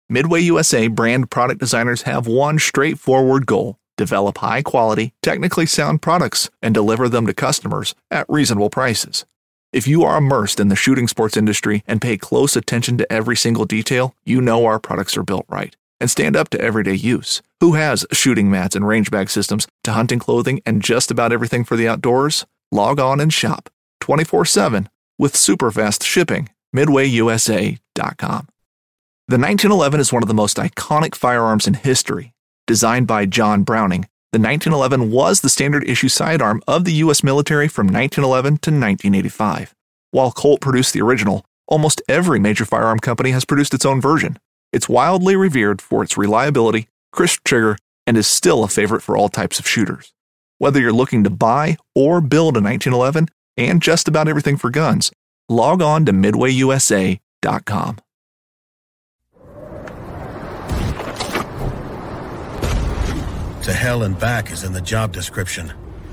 Midway USA brand product designers have one straightforward goal: develop high-quality, technically sound products and deliver them to customers at reasonable prices. If you are immersed in the shooting sports industry and pay close attention to every single detail, you know our products are built right and stand up to everyday use. Who has shooting mats and range bag systems to hunting clothing and just about everything for the outdoors? Log on and shop 24/7 with super fast shipping. MidwayUSA.com. The 1911 is one of the most iconic firearms in history. Designed by John Browning, the 1911 was the standard issue sidearm of the U.S. military from 1911 to 1985. While Colt produced the original, almost every major firearm company has produced its own version. It's wildly revered for its reliability, crisp trigger, and is still a favorite for all types of shooters. Whether you're looking to buy or build a 1911 and just about everything for guns, log on to MidwayUSA.com. To hell and back is in the job description.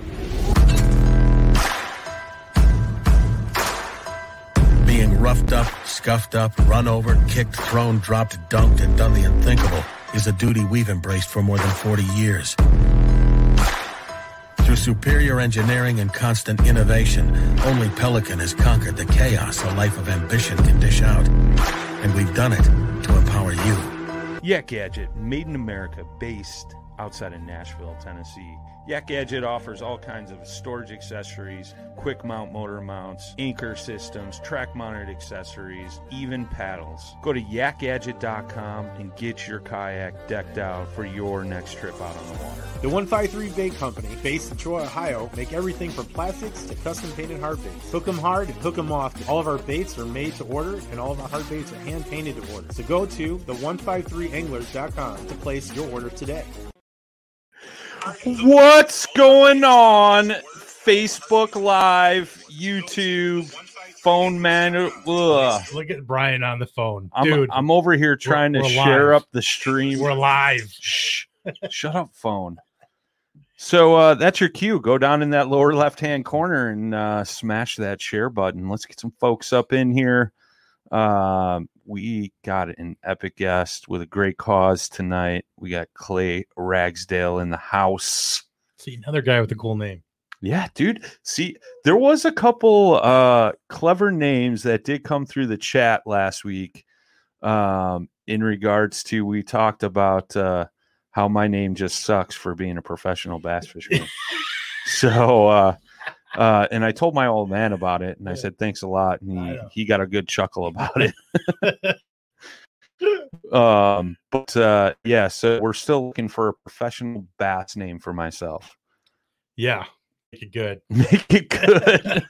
Being roughed up, scuffed up, run over, kicked, thrown, dropped, dunked, and done the unthinkable is a duty we've embraced for more than 40 years. Through superior engineering and constant innovation, only Pelican has conquered the chaos a life of ambition can dish out. And we've done it to empower you. Yak Gadget, made in America, based outside of Nashville, Tennessee. Yak Gadget offers all kinds of storage accessories, quick mount motor mounts, anchor systems, track mounted accessories, even paddles. Go to yakgadget.com and get your kayak decked out for your next trip out on the water. The 153 Bait Company, based in Troy, Ohio, make everything from plastics to custom painted hard baits. Hook 'em hard and hook 'em often. All of our baits are made to order, and all of our hard baits are hand painted to order. So go to the153anglers.com to place your order today. What's going on? Facebook Live, YouTube, phone man. Ugh. Look at Brian on the phone. Dude, I'm over here trying to share up the stream. We're live. Shh. Shut up, phone. So that's your cue. Go down in that lower left-hand corner and smash that share button. Let's get some folks up in here. We got an epic guest with a great cause tonight. We got Clay Ragsdale in the house. See, another guy with a cool name. Yeah, dude. See, there was a couple clever names that did come through the chat last week in regards to, we talked about how my name just sucks for being a professional bass fisherman. So, and I told my old man about it, and I said, thanks a lot. And he got a good chuckle about it. Yeah, so we're still looking for a professional bass name for myself. Yeah. Make it good. Make it good.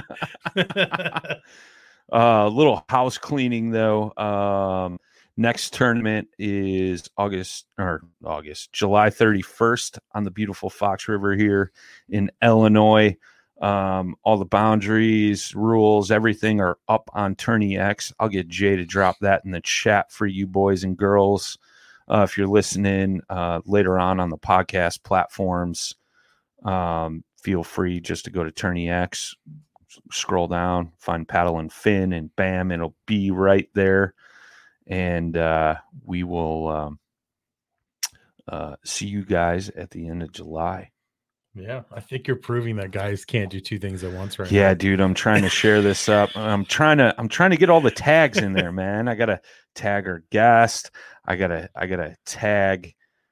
Little house cleaning though. Next tournament is July 31st on the beautiful Fox River here in Illinois. All the boundaries, rules, everything are up on Tourney X. I'll get Jay to drop that in the chat for you boys and girls. If you're listening later on the podcast platforms, feel free just to go to Tourney X, scroll down, find Paddle and Fin, and bam, it'll be right there. And we will see you guys at the end of July. Yeah, I think you're proving that guys can't do two things at once right now. Yeah, dude, I'm trying to share this up. I'm trying to get all the tags in there, man. I gotta tag our guest. I gotta tag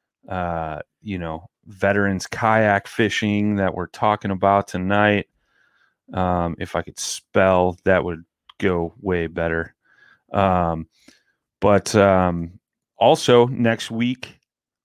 veterans kayak fishing that we're talking about tonight. If I could spell, that would go way better. But also next week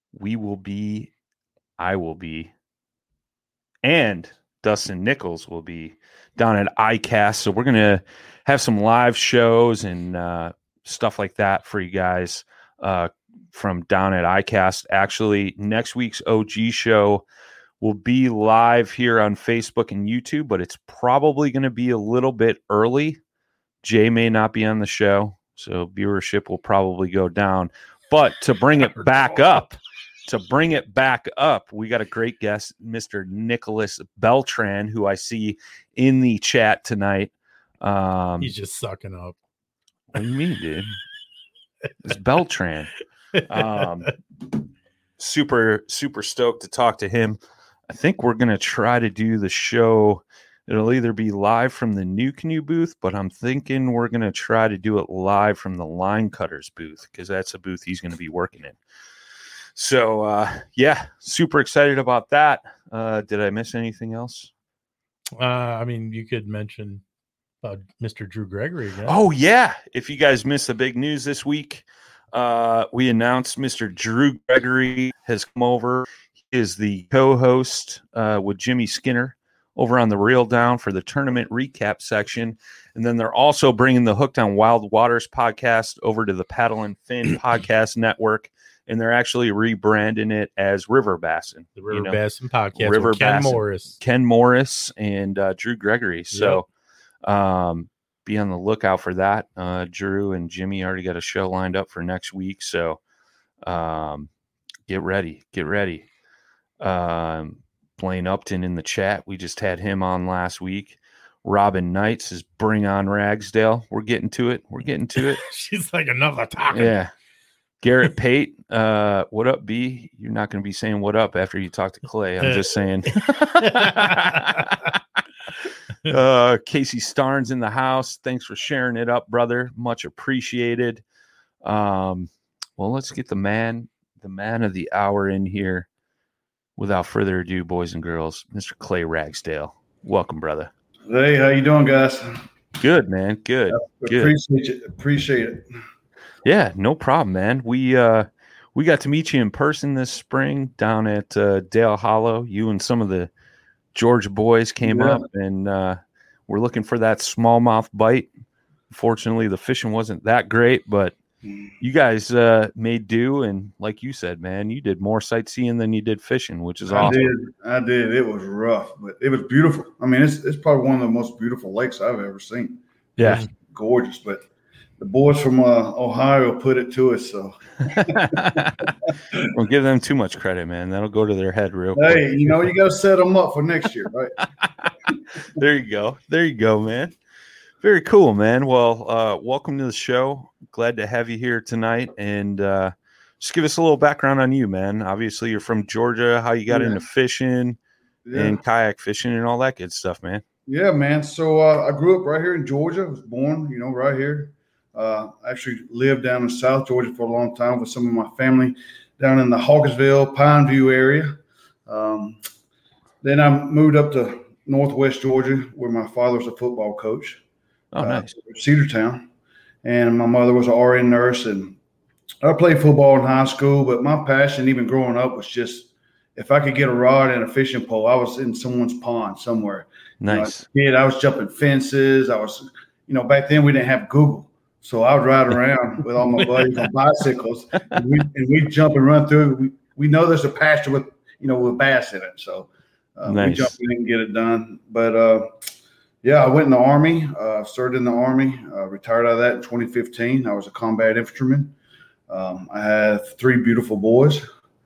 I will be, and Dustin Nichols will be down at ICAST. So we're going to have some live shows and stuff like that for you guys from down at ICAST. Actually, next week's OG show will be live here on Facebook and YouTube, but it's probably going to be a little bit early. Jay may not be on the show, so viewership will probably go down. But to bring it back up, we got a great guest, Mr. Nicholas Beltran, who I see in the chat tonight. He's just sucking up. What do you mean, dude? It's Beltran. Super stoked to talk to him. I think we're going to try to do the show. It'll either be live from the New Canoe booth, but I'm thinking we're going to try to do it live from the Line Cutters booth because that's a booth he's going to be working in. So, yeah, super excited about that. Did I miss anything else? I mean, you could mention Mr. Drew Gregory again. Oh, yeah. If you guys missed the big news this week, we announced Mr. Drew Gregory has come over. He is the co-host with Jimmy Skinner over on the Reel Down for the tournament recap section. And then they're also bringing the Hooked on Wild Waters podcast over to the Paddle and Fin podcast network. And they're actually rebranding it as River Bassin. The River Bassin podcast. River with Ken Bassin. Morris. Ken Morris and Drew Gregory. So be on the lookout for that. Drew and Jimmy already got a show lined up for next week. So get ready. Blaine Upton in the chat. We just had him on last week. Robin Knights is Bring on Ragsdale. We're getting to it. She's like another topic. Yeah. Garrett Pate, what up, B? You're not going to be saying what up after you talk to Clay. I'm just saying. Casey Starnes in the house. Thanks for sharing it up, brother. Much appreciated. Well, let's get the man of the hour in here. Without further ado, boys and girls, Mr. Clay Ragsdale. Welcome, brother. Hey, how you doing, guys? Good, man. Good. Appreciate it. Yeah, no problem, man. We got to meet you in person this spring down at Dale Hollow. You and some of the Georgia boys came up, and we're looking for that smallmouth bite. Unfortunately, the fishing wasn't that great, but you guys made do, and like you said, man, you did more sightseeing than you did fishing, which is awesome. I did. It was rough, but it was beautiful. I mean, it's probably one of the most beautiful lakes I've ever seen. Yeah, it's gorgeous. But the boys from Ohio put it to us. So don't give them too much credit, man. That'll go to their head real quick. Hey, you got to set them up for next year, right? There you go, man. Very cool, man. Well, welcome to the show. Glad to have you here tonight. And just give us a little background on you, man. Obviously, you're from Georgia, how you got into fishing and kayak fishing and all that good stuff, man. Yeah, man. So I grew up right here in Georgia. I was born, right here. Actually lived down in South Georgia for a long time with some of my family down in the Hawkinsville, Pineview area. Then I moved up to Northwest Georgia where my father was a football coach. Oh, nice. Cedartown. And my mother was an RN nurse. And I played football in high school, but my passion even growing up was just if I could get a rod and a fishing pole, I was in someone's pond somewhere. Nice. I was jumping fences. I was, back then we didn't have Google. So I would ride around with all my buddies on bicycles, and we'd jump and run through. We know there's a pasture with bass in it, so we jump in and get it done. But I went in the Army, served in the Army, retired out of that in 2015. I was a combat infantryman. I have 3 beautiful boys.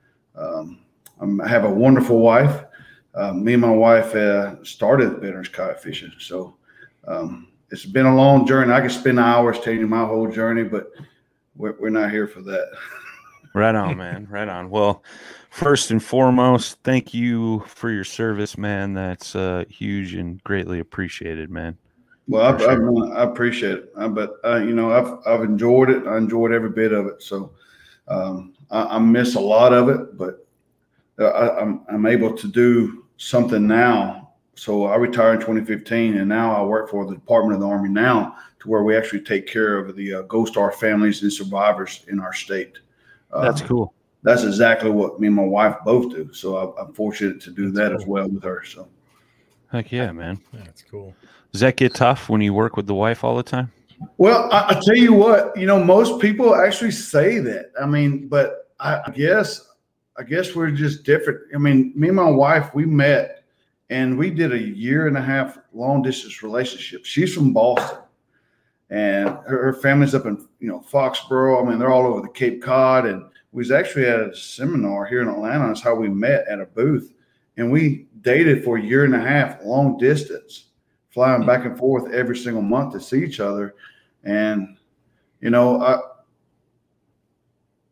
I have a wonderful wife. Me and my wife started Benner's kayak fishing, so. It's been a long journey. I could spend hours telling you my whole journey, but we're not here for that. Right on, man. Right on. Well, first and foremost, thank you for your service, man. That's huge and greatly appreciated, man. Well, I appreciate it. I've enjoyed it. I enjoyed every bit of it. So I miss a lot of it, but I'm able to do something now. So I retired in 2015, and now I work for the Department of the Army now, to where we actually take care of the Gold Star families and survivors in our state. That's cool. That's exactly what me and my wife both do. So I'm fortunate to do that as well with her. So, heck yeah, man. That's cool. Does that get tough when you work with the wife all the time? Well, I tell you what, most people actually say that. I mean, but I guess we're just different. I mean, me and my wife, we met. And we did a 1.5 long distance relationship. She's from Boston, and her family's up in Foxborough. I mean, they're all over the Cape Cod. And we was actually at a seminar here in Atlanta. That's how we met at a booth, and we dated for a 1.5 long distance, flying back and forth every single month to see each other. And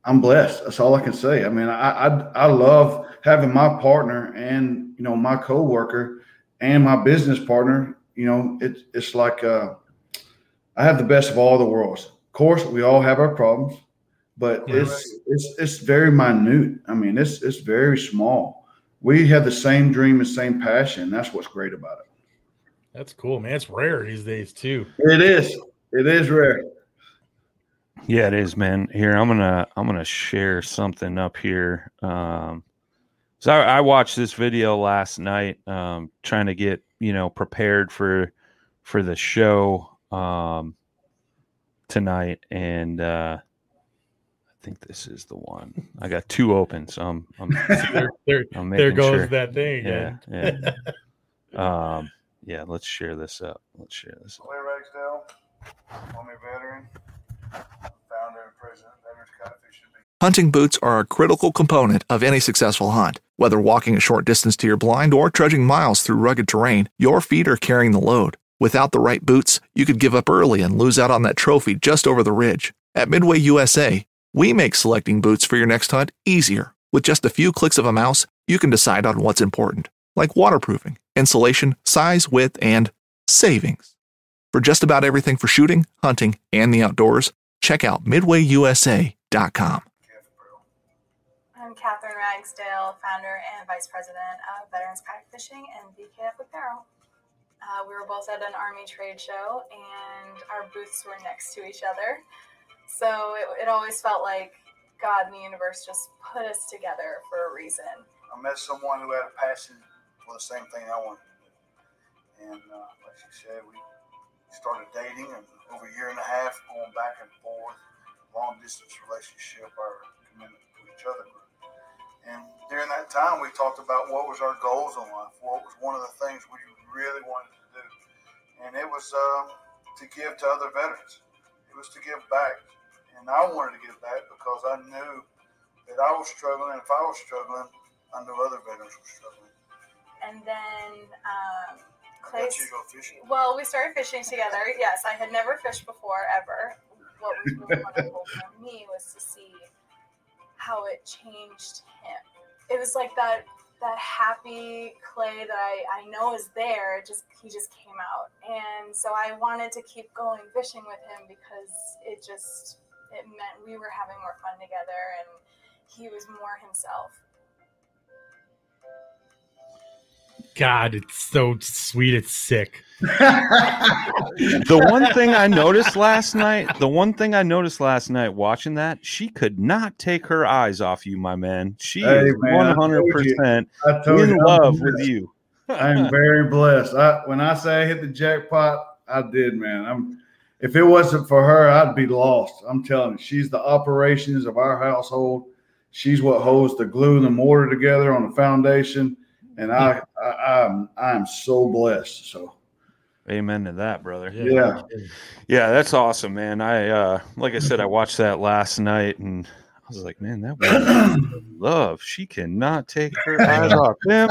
I'm blessed. That's all I can say. I mean, I love having my partner and, you know, my coworker and my business partner. You know, it's like I have the best of all the worlds. Of course, we all have our problems, but it's very minute. I mean, it's very small. We have the same dream and same passion. That's what's great about it. That's cool, man. It's rare these days too. It is. It is rare. Yeah, it is, man. Here, I'm gonna share something up here. So I watched this video last night, trying to get, you know, prepared for the show tonight, and I think this is the one. I got two open, so I'm there goes sure. that thing. Yeah. Yeah, let's share this up. Clay Ragsdale, Army veteran, founder and president of Veterans Kite Fishing. Hunting boots are a critical component of any successful hunt. Whether walking a short distance to your blind or trudging miles through rugged terrain, your feet are carrying the load. Without the right boots, you could give up early and lose out on that trophy just over the ridge. At Midway USA, we make selecting boots for your next hunt easier. With just a few clicks of a mouse, you can decide on what's important, like waterproofing, insulation, size, width, and savings. For just about everything for shooting, hunting, and the outdoors, check out MidwayUSA.com. I'm Catherine Ragsdale, founder and vice president of Veterans Kite Fishing and VKF Apparel. We were both at an Army trade show, and our booths were next to each other. So it always felt like God and the universe just put us together for a reason. I met someone who had a passion for the same thing I wanted to do. And like she said, we started dating, and over a year and a half, going back and forth, long distance relationship, our commitment to each other. And during that time, we talked about what was our goals in life, what was one of the things we really wanted to do. And it was to give to other veterans. It was to give back. And I wanted to give back because I knew that I was struggling. And if I was struggling, I knew other veterans were struggling. And then Clay, you go fishing. Well, we started fishing together. Yes, I had never fished before, ever. What was really wonderful for me was to see how it changed him. It was like that happy Clay that I know is there. He just came out, and so I wanted to keep going fishing with him because it meant we were having more fun together, and he was more himself. God, it's so sweet. It's sick. The one thing I noticed last night watching that, she could not take her eyes off you, my man. She is 100% in love with you. I'm very blessed. When I say I hit the jackpot, I did, man. If it wasn't for her, I'd be lost. I'm telling you, she's the operations of our household. She's what holds the glue and the mortar together on the foundation. And I am so blessed. So, amen to that, brother. Yeah, that's awesome, man. I like I said, I watched that last night, and I was like, man, that woman love. She cannot take her eyes off him.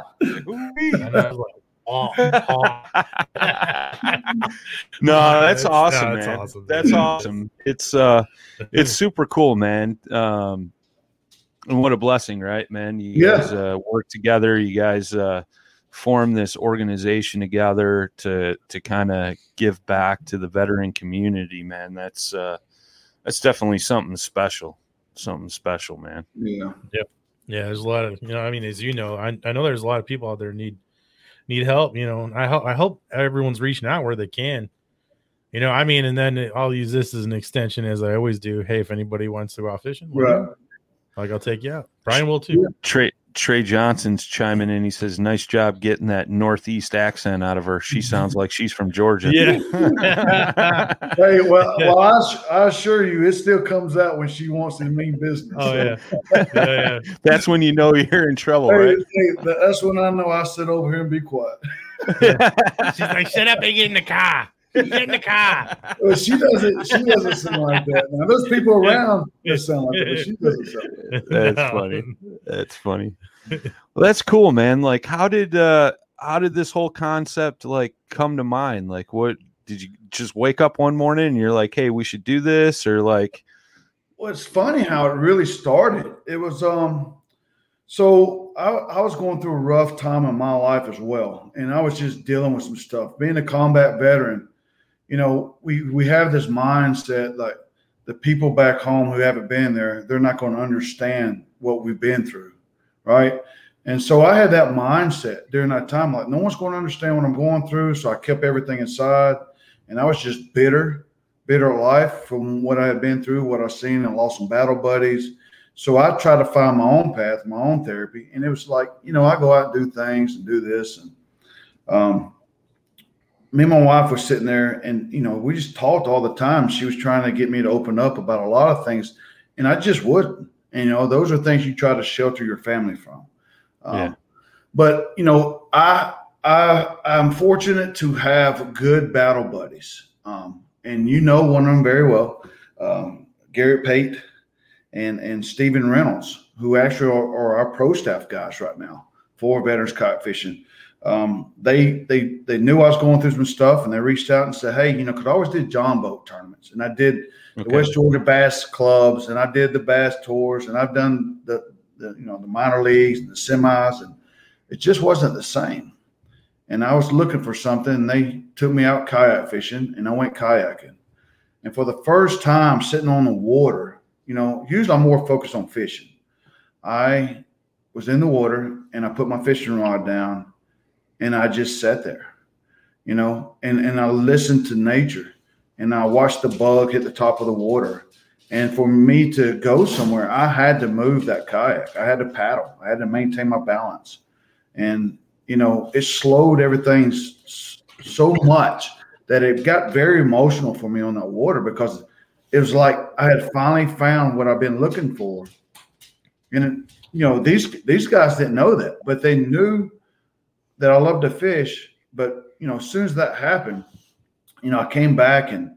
No, that's awesome, man. Awesome, that's awesome. It's super cool, man. And what a blessing, right, man? You guys work together. You guys form this organization together to kind of give back to the veteran community, man. That's definitely something special. Something special, man. Yeah. Yep. Yeah. There's a lot of, I mean, as you know, I know there's a lot of people out there need help. I hope everyone's reaching out where they can. I mean, and then I'll use this as an extension, as I always do. Hey, if anybody wants to go out fishing, right. I'll take you out. Brian will too. Trey Johnson's chiming in. He says, "Nice job getting that Northeast accent out of her. She sounds like she's from Georgia." Yeah. Hey, well, I assure you, it still comes out when she wants to mean business. Oh yeah. That's when you know you're in trouble, right? Hey, that's when I know I sit over here and be quiet. She's like, "Shut up and get in the car. Get in the car." Well, she doesn't sound like that. Now, there's people around that sound like that, but she doesn't sound like that. That's funny. That's funny. Well, that's cool, man. Like, how did this whole concept come to mind? Like, what did you just wake up one morning and you're like, "Hey, we should do this," or like, Well, it's funny how it really started. It was so I was going through a rough time in my life as well, and I was just dealing with some stuff. Being a combat veteran, you know, we have this mindset like the people back home who haven't been there, they're not going to understand what we've been through, right? And so I had that mindset during that time, like no one's going to understand what I'm going through. So I kept everything inside, and I was just bitter life from what I had been through, what I've seen, and lost some battle buddies. So I tried to find my own path, my own therapy. And it was like, you know, I go out and do things and do this. And me and my wife was sitting there and, you know, we just talked all the time. She was trying to get me to open up about a lot of things, and I just wouldn't. And, you know, those are things you try to shelter your family from. But, you know, I'm fortunate to have good battle buddies. And you know one of them very well, Garrett Pate and Stephen Reynolds, who actually are our pro staff guys right now for Veterans Kayak Fishing. They knew I was going through some stuff, and they reached out and said, hey, you know, because I always did John boat tournaments, and I did the West Georgia Bass Clubs, and I did the Bass Tours, and I've done the you know, the minor leagues and the semis, and it just wasn't the same. And I was looking for something, and they took me out kayak fishing, and I went kayaking. And for the first time sitting on the water, you know, usually I'm more focused on fishing. I was in the water, and I put my fishing rod down, and I just sat there, you know, and I listened to nature, and I watched the bug hit the top of the water. And for me to go somewhere, I had to move that kayak. I had to paddle. I had to maintain my balance. And, you know, it slowed everything so much that it got very emotional for me on that water, because it was like I had finally found what I've been looking for. And, you know, these guys didn't know that, but they knew that I loved to fish. But, you know, as soon as that happened, you know, I came back, and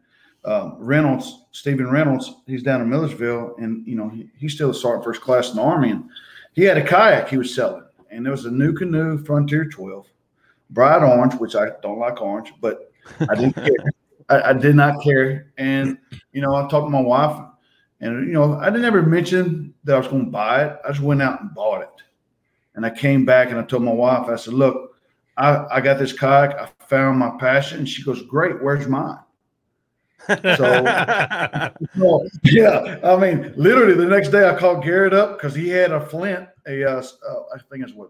Stephen Reynolds, he's down in Millersville, and, you know, he's still a sergeant first class in the Army, and he had a kayak he was selling, and there was a New Canoe Frontier 12, bright orange, which I don't like orange, but I didn't care. I did not care. And, you know, I talked to my wife, and, you know, I didn't ever mention that I was going to buy it. I just went out and bought it. And I came back, and I told my wife, I said, look, I got this kayak. I found my passion. And she goes, great, where's mine? So, yeah, I mean, literally the next day I called Garrett up because he had a Flint, I think it's what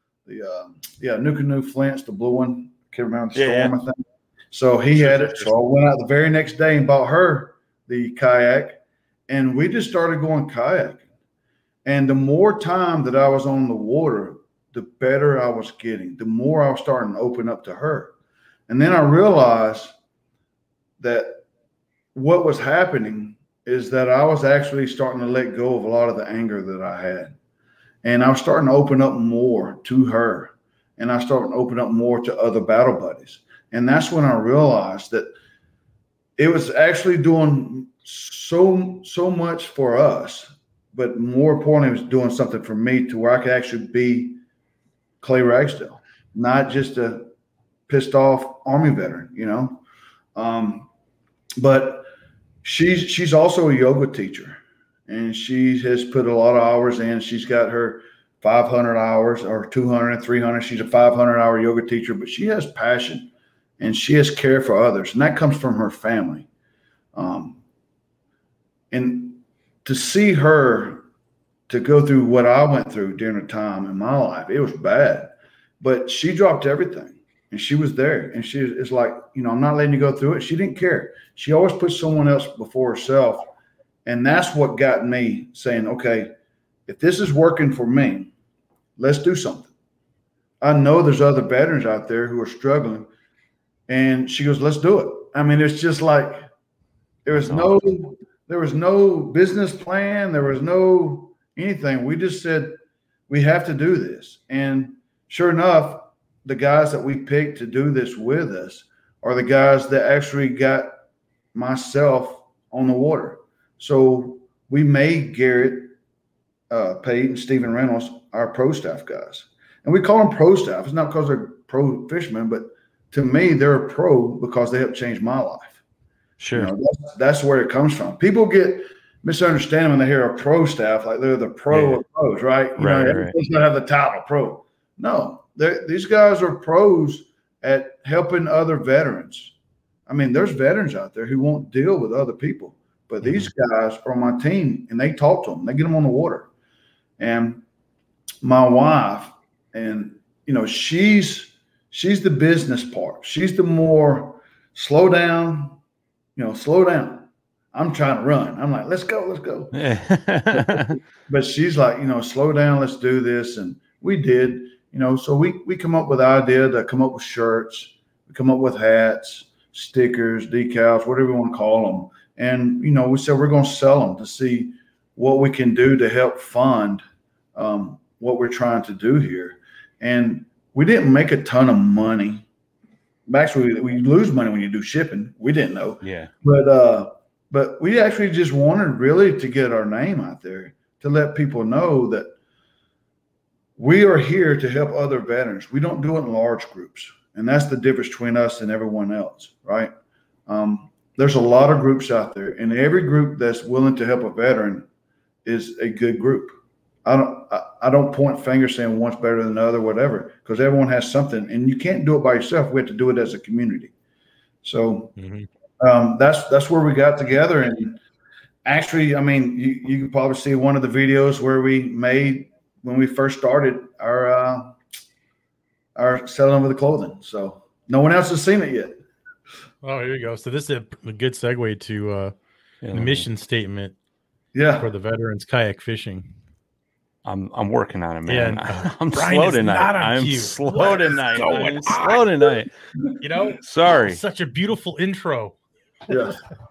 the New Canoe Flint's the blue one. Can't remember the storm, I think. So he had it. So I went out the very next day and bought her the kayak, and we just started going kayaking. And the more time that I was on the water, the better I was getting, the more I was starting to open up to her. And then I realized that what was happening is that I was actually starting to let go of a lot of the anger that I had. And I was starting to open up more to her. And I started to open up more to other battle buddies. And that's when I realized that it was actually doing so much for us, but more importantly, it was doing something for me to where I could actually be Clay Ragsdale, not just a pissed off Army veteran, you know. But she's also a yoga teacher, and she has put a lot of hours in. She's got her 500 hours or 200 and 300. She's a 500-hour yoga teacher, but she has passion and she has care for others, and that comes from her family. And to see her to go through what I went through during a time in my life, it was bad, but she dropped everything and she was there. And she is like, you know, I'm not letting you go through it. She didn't care. She always put someone else before herself. And that's what got me saying, okay, if this is working for me, let's do something. I know there's other veterans out there who are struggling. And she goes, let's do it. I mean, it's just like, there was no business plan. There was no anything. We just said, we have to do this. And sure enough, the guys that we picked to do this with us are the guys that actually got myself on the water. So we made Garrett Pate and Stephen Reynolds our pro staff guys. And we call them pro staff. It's not because they're pro fishermen, but to me, they're a pro because they helped change my life. Sure. You know, that's where it comes from. People get misunderstand when they hear a pro staff, like they're the pro of pros, right? Everyone's going to have the title pro. No, these guys are pros at helping other veterans. I mean, there's veterans out there who won't deal with other people, but these guys are on my team, and they talk to them. They get them on the water. And my wife, and she's the business part. She's the more slow down. Slow down. I'm trying to run. I'm like, let's go. But she's like, slow down. Let's do this. And we did. So we come up with the idea to come up with shirts. We come up with hats, stickers, decals, whatever you want to call them. And, we said we're going to sell them to see what we can do to help fund what we're trying to do here. And we didn't make a ton of money. Actually, we lose money when you do shipping. We didn't know. Yeah. But we actually just wanted really to get our name out there, to let people know that we are here to help other veterans. We don't do it in large groups. And that's the difference between us and everyone else, right? There's a lot of groups out there, and every group that's willing to help a veteran is a good group. I don't point fingers saying one's better than the other, whatever, because everyone has something, and you can't do it by yourself. We have to do it as a community. So that's where we got together. And actually, I mean, you can probably see one of the videos where we made when we first started our selling over the clothing. So no one else has seen it yet. Oh, here you go. So this is a good segue to the mission statement. Yeah, for the veterans kayak fishing. I'm working on it, man. Yeah, I'm Brian slow is tonight. not on I'm cue. slow tonight. I'm slow tonight. Sorry. Such a beautiful intro. Yeah.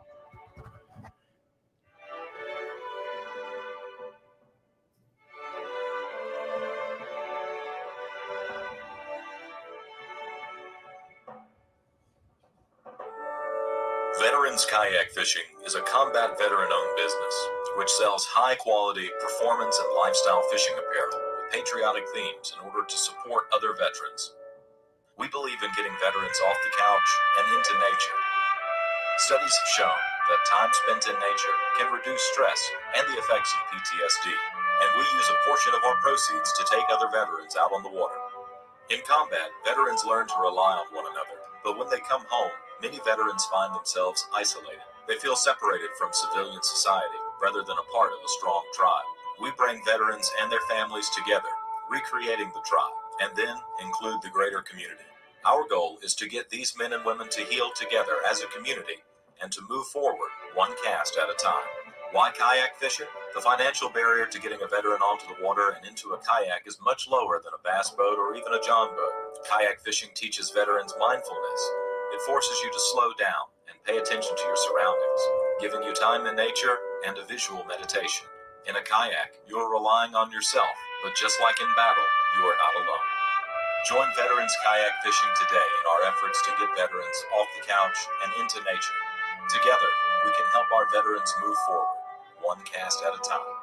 Veterans Kayak Fishing is a combat veteran-owned business which sells high-quality performance and lifestyle fishing apparel with patriotic themes in order to support other veterans. We believe in getting veterans off the couch and into nature. Studies have shown that time spent in nature can reduce stress and the effects of PTSD, and we use a portion of our proceeds to take other veterans out on the water. In combat, veterans learn to rely on one another, but when they come home, many veterans find themselves isolated. They feel separated from civilian society rather than a part of a strong tribe. We bring veterans and their families together, recreating the tribe, and then include the greater community. Our goal is to get these men and women to heal together as a community and to move forward one cast at a time. Why kayak fishing? The financial barrier to getting a veteran onto the water and into a kayak is much lower than a bass boat or even a john boat. Kayak fishing teaches veterans mindfulness. It forces you to slow down and pay attention to your surroundings, giving you time in nature and a visual meditation. In a kayak, you are relying on yourself, but just like in battle, you are not alone. Join Veterans Kayak Fishing today in our efforts to get veterans off the couch and into nature. Together, we can help our veterans move forward, one cast at a time.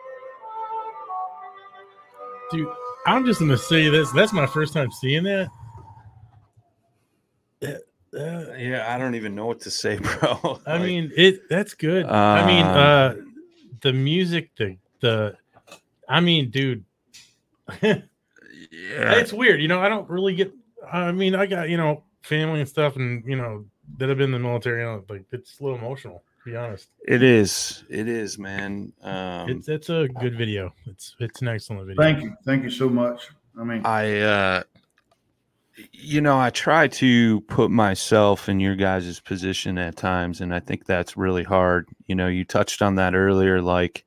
Dude, I'm just going to say this. That's my first time seeing that. Yeah, I don't even know what to say, bro. I mean, that's good. I mean, the music, I mean, dude, yeah, it's weird. I don't really get, I mean, I got, family and stuff and, that have been in the military, like it's a little emotional, to be honest. It is, man. It's a good video. It's an excellent video. Thank you so much. I mean, I try to put myself in your guys' position at times, and I think that's really hard. You touched on that earlier, like,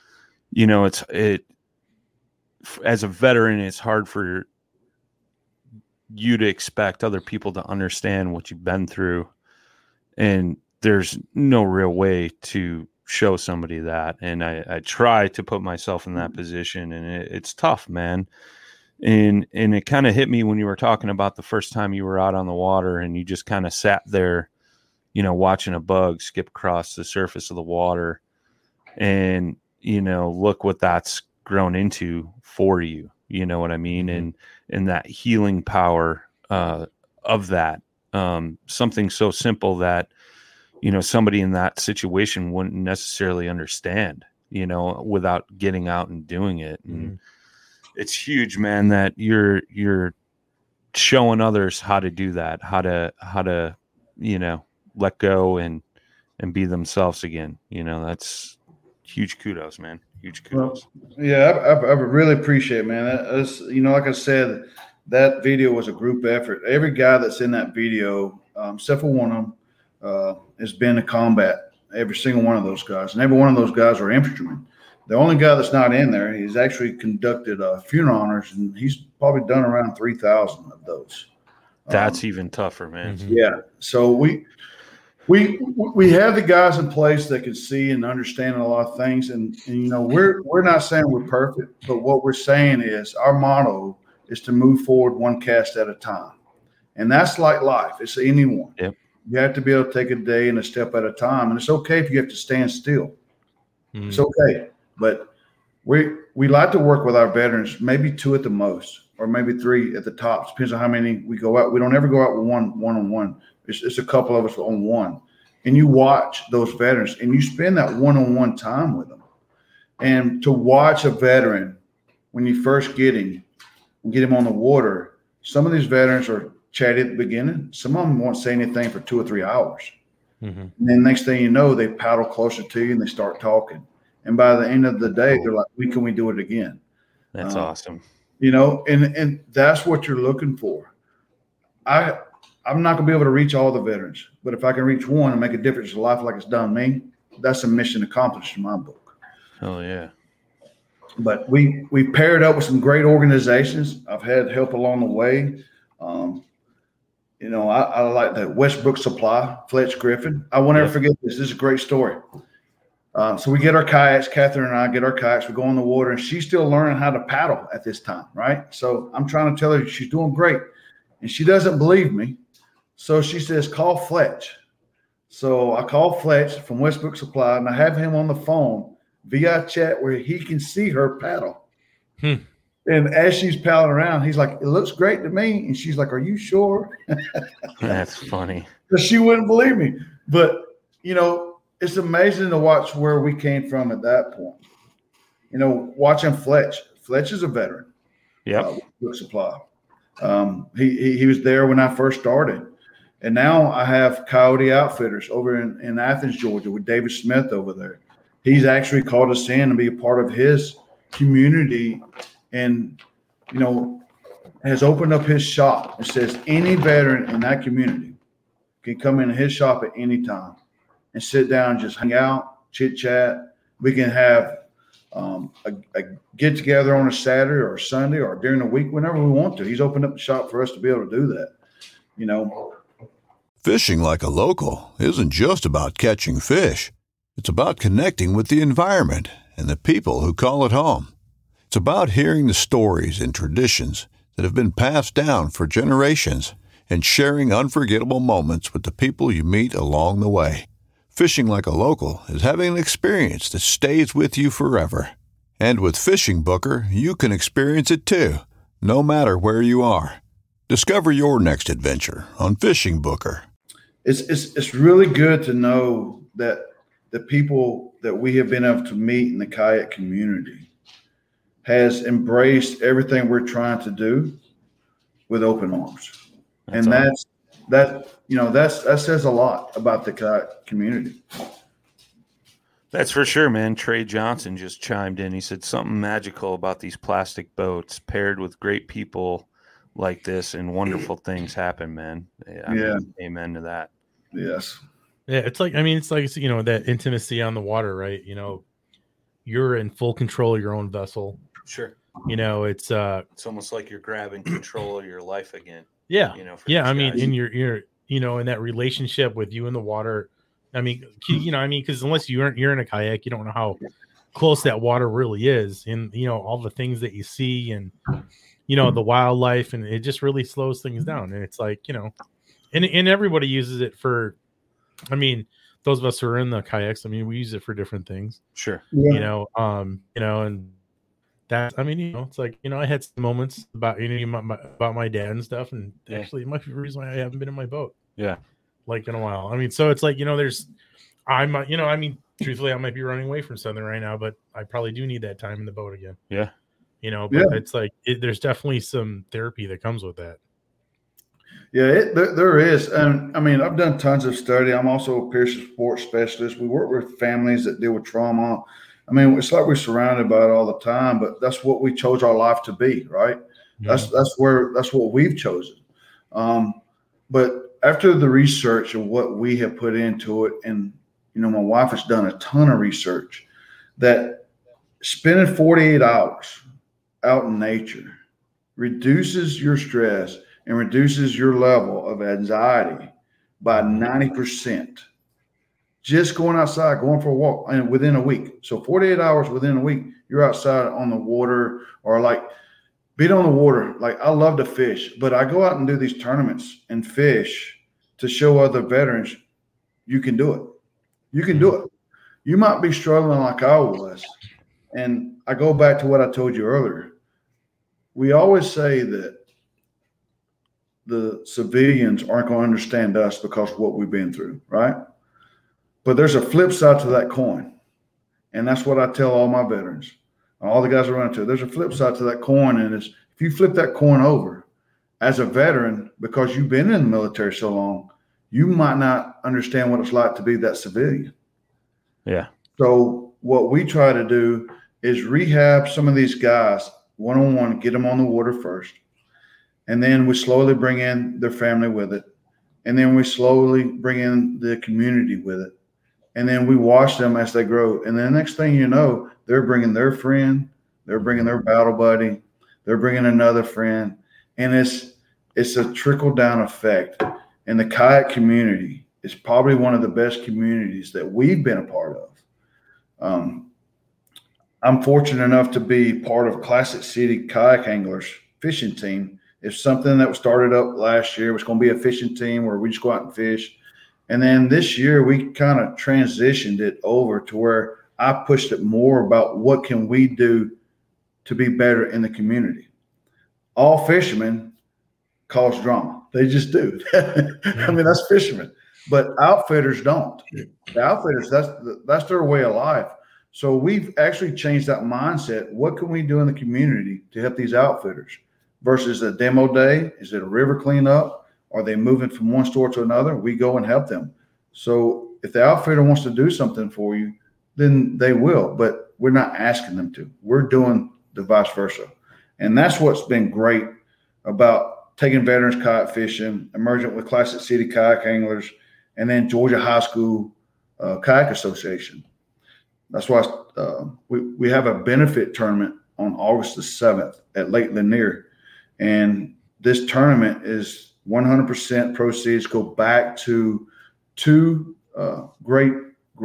as a veteran, it's hard for you to expect other people to understand what you've been through, and there's no real way to show somebody that. And I try to put myself in that position, and it's tough, man. And it kind of hit me when you were talking about the first time you were out on the water and you just kind of sat there, watching a bug skip across the surface of the water, and, look what that's grown into for you. You know what I mean? And that healing power of that, something so simple that, somebody in that situation wouldn't necessarily understand, without getting out and doing it. And it's huge, man, that you're showing others how to do that, how to let go and be themselves again. That's huge kudos, man. Huge kudos. Well, yeah, I really appreciate it, man. That's, like I said, that video was a group effort. Every guy that's in that video, except for one of them, has been in combat. Every single one of those guys, and every one of those guys are infantrymen. The only guy that's not in there, he's actually conducted funeral honors, and he's probably done around 3,000 of those. That's even tougher, man. Yeah. So we have the guys in place that can see and understand a lot of things, and we're not saying we're perfect, but what we're saying is our motto is to move forward one cast at a time, and that's like life. It's anyone. Yep. You have to be able to take a day and a step at a time, and it's okay if you have to stand still. It's okay, but we like to work with our veterans, maybe 2 at the most, or maybe 3 at the tops. Depends on how many we go out. We don't ever go out with one-on-one. It's a couple of us on one. And you watch those veterans, and you spend that one-on-one time with them. And to watch a veteran when you first get him on the water, some of these veterans are chatty at the beginning. Some of them won't say anything for 2 or 3 hours. And then next thing you know, they paddle closer to you and they start talking. And by the end of the day, they're like, when can we do it again? That's awesome. And that's what you're looking for. I'm not going to be able to reach all the veterans, but if I can reach one and make a difference in life like it's done me, that's a mission accomplished in my book. Oh, yeah. But we paired up with some great organizations. I've had help along the way. I like the Westbrook Supply, Fletch Griffin. I won't ever forget this. This is a great story. So we get our kayaks, Catherine and I get our kayaks, we go in the water, and she's still learning how to paddle at this time, right? So I'm trying to tell her she's doing great, and she doesn't believe me. So she says, call Fletch. So I call Fletch from Westbrook Supply, and I have him on the phone via chat where he can see her paddle. And as she's paddling around, he's like, it looks great to me. And she's like, are you sure? That's funny. Because she wouldn't believe me. But, it's amazing to watch where we came from at that point. Watching Fletch. Fletch is a veteran. Yep. Westbrook Supply. He was there when I first started. And now I have Coyote Outfitters over in Athens, Georgia, with David Smith over there. He's actually called us in to be a part of his community and, has opened up his shop. It says any veteran in that community can come in his shop at any time and sit down and just hang out, chit-chat. We can have a get-together on a Saturday or a Sunday or during the week, whenever we want to. He's opened up the shop for us to be able to do that, Fishing like a local isn't just about catching fish. It's about connecting with the environment and the people who call it home. It's about hearing the stories and traditions that have been passed down for generations and sharing unforgettable moments with the people you meet along the way. Fishing like a local is having an experience that stays with you forever. And with Fishing Booker, you can experience it too, no matter where you are. Discover your next adventure on Fishing Booker. It's really good to know that the people that we have been able to meet in the kayak community has embraced everything we're trying to do with open arms. That says a lot about the kayak community. That's for sure, man. Trey Johnson just chimed in. He said something magical about these plastic boats paired with great people like this, and wonderful things happen, man. I mean, amen to that. Yes. Yeah, it's like that intimacy on the water, right? You're in full control of your own vessel. Sure. It's almost like you're grabbing control of your life again. Yeah. And you're in that relationship with you in the water. Because unless you're in a kayak, you don't know how close that water really is, and all the things that you see, and the wildlife, and it just really slows things down. And it's like and everybody uses it for. Those of us who are in the kayaks, we use it for different things. Sure. Yeah. And that, it's like, I had some moments about, about my dad and stuff. And actually it might be the reason why I haven't been in my boat. Yeah. like in a while. I mean, so it's like, truthfully, I might be running away from something right now, but I probably do need that time in the boat again. Yeah. But it's like, there's definitely some therapy that comes with that. Yeah, there is. And I mean, I've done tons of study. I'm also a peer support specialist. We work with families that deal with trauma. I mean, it's like we're surrounded by it all the time, but that's what we chose our life to be, right? That's what we've chosen. But after the research of what we have put into it, and my wife has done a ton of research, that spending 48 hours out in nature reduces your stress and reduces your level of anxiety by 90%. Just going outside, going for a walk, and within a week. So 48 hours within a week, you're outside on the water, or like being on the water. Like, I love to fish, but I go out and do these tournaments and fish to show other veterans you can do it. You can do it. You might be struggling like I was. And I go back to what I told you earlier. We always say that the civilians aren't going to understand us because of what we've been through, right? But there's a flip side to that coin. And that's what I tell all my veterans, all the guys I run into. There's a flip side to that coin. And it's, if you flip that coin over as a veteran, because you've been in the military so long, you might not understand what it's like to be that civilian. Yeah. So what we try to do is rehab some of these guys one-on-one, get them on the water first. And then we slowly bring in their family with it. And then we slowly bring in the community with it. And then we watch them as they grow. And then the next thing you know, they're bringing their friend, they're bringing their battle buddy, they're bringing another friend. And it's a trickle-down effect. And the kayak community is probably one of the best communities that we've been a part of. I'm fortunate enough to be part of Classic City Kayak Anglers fishing team. It's something that was started up last year. It was going to be a fishing team where we just go out and fish. And then this year we kind of transitioned it over to where I pushed it more about what can we do to be better in the community. All fishermen cause drama. They just do. I mean, that's fishermen. But outfitters don't. The outfitters, that's their way of life. So we've actually changed that mindset. What can we do in the community to help these outfitters versus a demo day? Is it a river cleanup? Are they moving from one store to another? We go and help them. So if the outfitter wants to do something for you, then they will. But we're not asking them to. We're doing the vice versa. And that's what's been great about taking veterans kayak fishing, emerging with Classic City Kayak Anglers, and then Georgia High School Kayak Association. That's why we have a benefit tournament on August the 7th at Lake Lanier. And this tournament is 100% proceeds go back to two great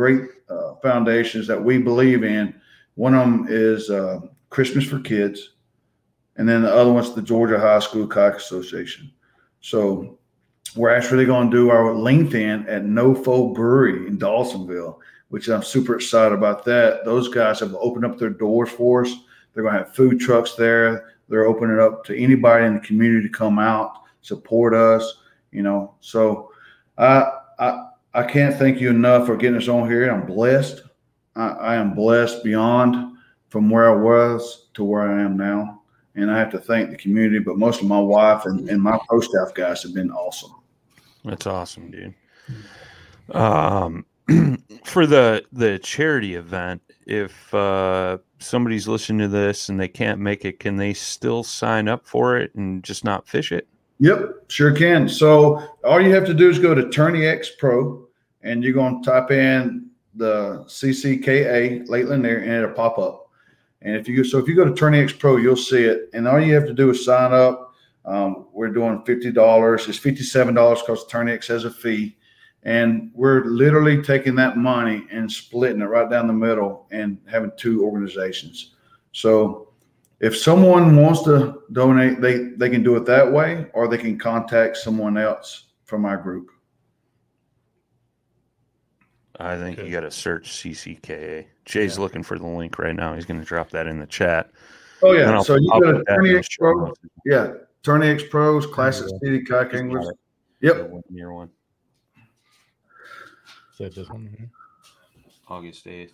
foundations that we believe in. One of them is Christmas for Kids, and then the other one's the Georgia High School Kayak Association. So we're actually going to do our LinkedIn at No Foe Brewery in Dawsonville, which I'm super excited about that. Those guys have opened up their doors for us. They're going to have food trucks there. They're opening it up to anybody in the community to come out, support us, So I can't thank you enough for getting us on here. I'm blessed. I am blessed beyond from where I was to where I am now. And I have to thank the community, but mostly my wife and my pro staff guys have been awesome. That's awesome, dude. For the charity event, if somebody's listening to this and they can't make it, can they still sign up for it and just not fish it? Yep, sure can. So all you have to do is go to Tourney X Pro, and you're going to type in the CCKA Lake Lanier, and it'll pop up. And if you go to Tourney X Pro, you'll see it. And all you have to do is sign up. We're doing $50. It's $57 because Tourney X has a fee. And we're literally taking that money and splitting it right down the middle and having two organizations. So if someone wants to donate, they can do it that way, or they can contact someone else from our group. I think you got to search CCKA. Jay's looking for the link right now. He's going to drop that in the chat. Oh, yeah. So you go to Tourney X Pro. Yeah. Tourney X Pros, Classic City Kayak Anglers. Yep. Near one. Is that this one? August 8th.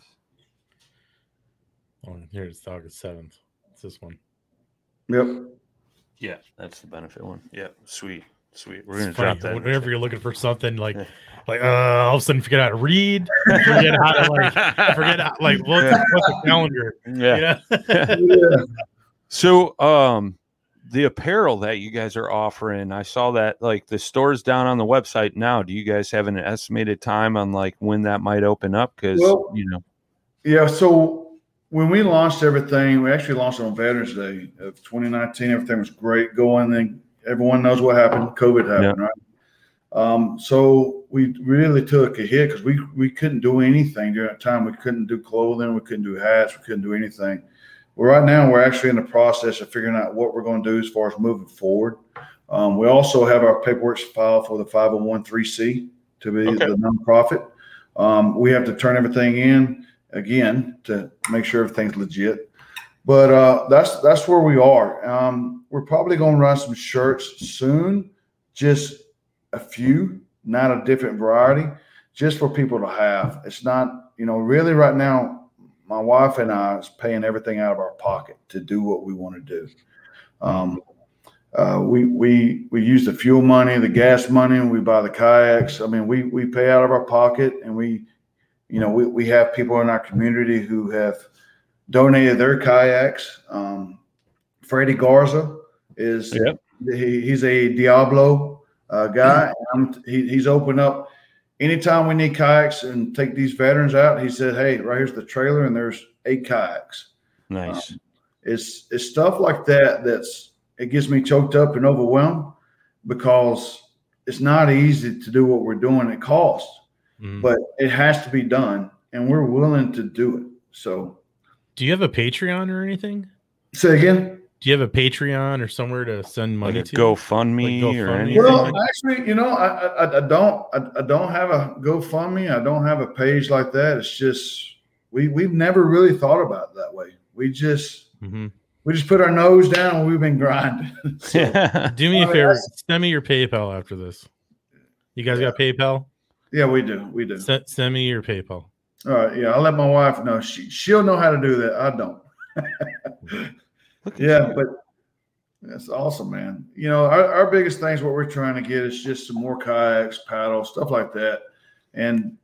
Oh, here it's August 7th. It's this one. Yep. Yeah, that's the benefit one. Yep, sweet. We're gonna It's funny, drop that. whenever you're looking for something all of a sudden forget how to read, forget how to what's the calendar. Yeah. Yeah. So the apparel that you guys are offering, I saw that like the store's down on the website now. Do you guys have an estimated time on like when that might open up? Because Yeah, so when we launched everything, we actually launched it on Veterans Day of 2019. Everything was great going. Then everyone knows what happened. COVID happened, right? So we really took a hit because we couldn't do anything during that time. We couldn't do clothing. We couldn't do hats. We couldn't do anything. Well, right now, we're actually in the process of figuring out what we're going to do as far as moving forward. We also have our paperwork filed for the 501(c) to be the nonprofit. We have to turn everything in again to make sure everything's legit. But that's where we are. We're probably going to run some shirts soon, just a few, not a different variety, just for people to have. It's not, really right now, my wife and I is paying everything out of our pocket to do what we want to do. We use the fuel money, the gas money, and we buy the kayaks. I mean, we pay out of our pocket, and we have people in our community who have donated their kayaks. Freddie Garza is he's a Diablo guy. He's opened up. Anytime we need kayaks and take these veterans out, he said, "Hey, right here's the trailer, and there's 8 kayaks." Nice. It's stuff like that it gets me choked up and overwhelmed because it's not easy to do what we're doing. It costs, but it has to be done, and we're willing to do it. So, do you have a Patreon or anything? Say again. Do you have a Patreon or somewhere to send money like to? GoFundMe or anything? Well, actually, I don't have a GoFundMe. I don't have a page like that. It's just we've never really thought about it that way. We just put our nose down and we've been grinding. So, do me a favor. Send me your PayPal after this. You guys got PayPal? Yeah, we do. We do. Send me your PayPal. All right. Yeah, I'll let my wife know. She'll know how to do that. I don't. Yeah, but that's awesome, man. Our biggest things, what we're trying to get is just some more kayaks, paddles, stuff like that. And,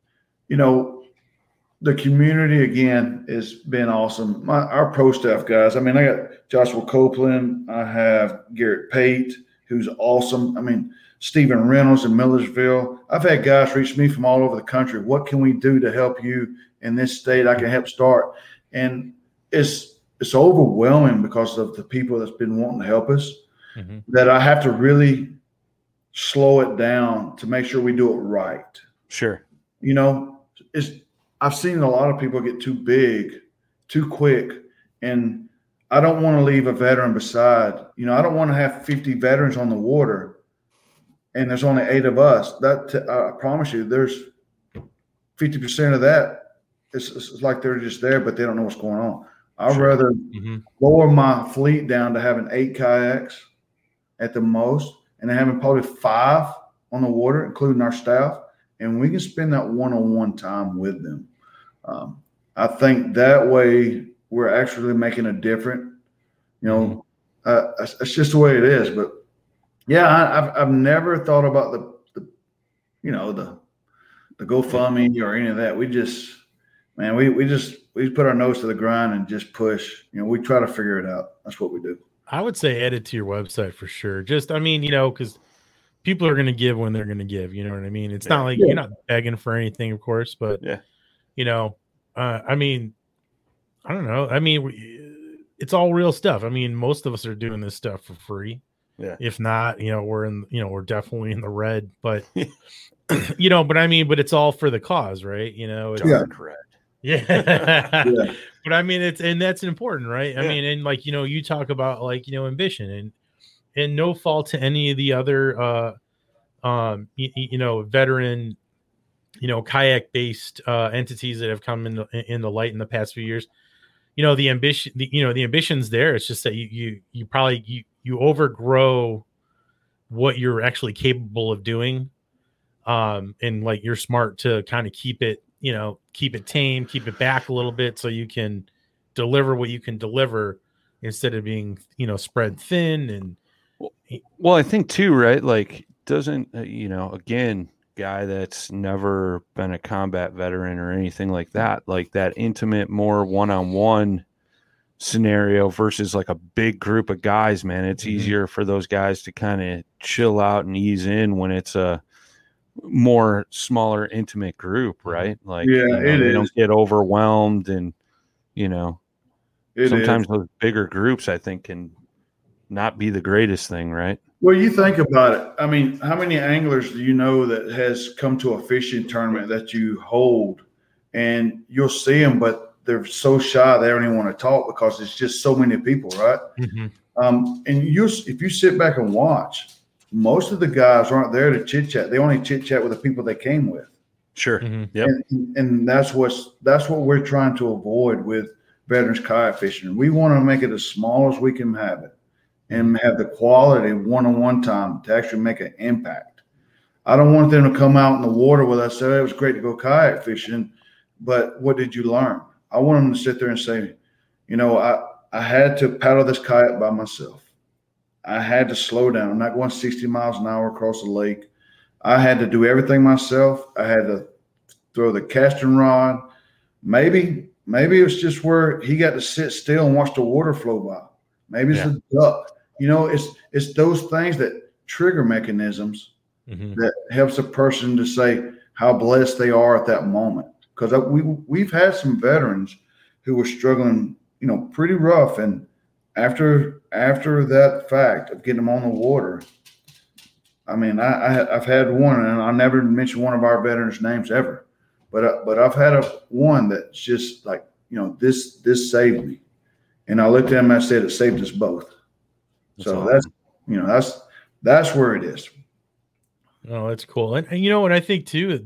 the community, again, has been awesome. Our pro staff guys, I got Joshua Copeland. I have Garrett Pate, who's awesome. Stephen Reynolds in Millersville. I've had guys reach me from all over the country. What can we do to help you in this state? I can help start. And it's overwhelming because of the people that's been wanting to help us that I have to really slow it down to make sure we do it right. Sure. I've seen a lot of people get too big, too quick, and I don't want to leave a veteran beside. I don't want to have 50 veterans on the water and there's only 8 of us. I promise you, there's 50% of that. It's like they're just there, but they don't know what's going on. I'd rather lower my fleet down to having 8 kayaks at the most and having probably 5 on the water, including our staff, and we can spend that one-on-one time with them. I think that way we're actually making a difference. It's just the way it is. But yeah, I've never thought about the GoFundMe or any of that. We just, man, we put our nose to the grind and just push. We try to figure it out. That's what we do. I would say add it to your website for sure. Just, because people are going to give when they're going to give. You know what I mean? It's not like you're not begging for anything, of course, but I don't know. It's all real stuff. Most of us are doing this stuff for free. Yeah. If not, we're definitely in the red, but but it's all for the cause, right? Red. Yeah. But that's important, right? You talk about ambition and no fault to any of the other veteran kayak based entities that have come in the light in the past few years. The ambition's there. It's just that you probably overgrow what you're actually capable of doing And like you're smart to kind of keep it tame, keep it back a little bit so you can deliver what you can deliver instead of being, spread thin. And well, I think too, right? Like doesn't, again, guy that's never been a combat veteran or anything like that intimate, more one-on-one scenario versus like a big group of guys, man, it's easier for those guys to kind of chill out and ease in when it's a more smaller, intimate group, right? Like, they don't get overwhelmed, and sometimes those bigger groups, I think, can not be the greatest thing, right? Well, you think about it. I mean, how many anglers do you know that has come to a fishing tournament that you hold, and you'll see them, but they're so shy they don't even want to talk because it's just so many people, right? And if you sit back and watch, most of the guys aren't there to chit chat. They only chit chat with the people they came with. Sure. Yep. And that's what we're trying to avoid with veterans kayak fishing. We want to make it as small as we can have it, and have the quality of one-on-one time to actually make an impact. I don't want them to come out in the water with us. Say, it was great to go kayak fishing, but what did you learn? I want them to sit there and say, I had to paddle this kayak by myself. I had to slow down. I'm not going 60 miles an hour across the lake. I had to do everything myself. I had to throw the casting rod. Maybe it was just where he got to sit still and watch the water flow by. Maybe it's a duck. It's those things that trigger mechanisms that helps a person to say how blessed they are at that moment. Because we've had some veterans who were struggling, pretty rough, and after that fact of getting them on the water, I mean, I've had one, and I never mentioned one of our veterans' names ever, but I've had one that's just like, this saved me, and I looked at him and I said, it saved us both. So that's where it is. Oh, that's cool. And what I think too,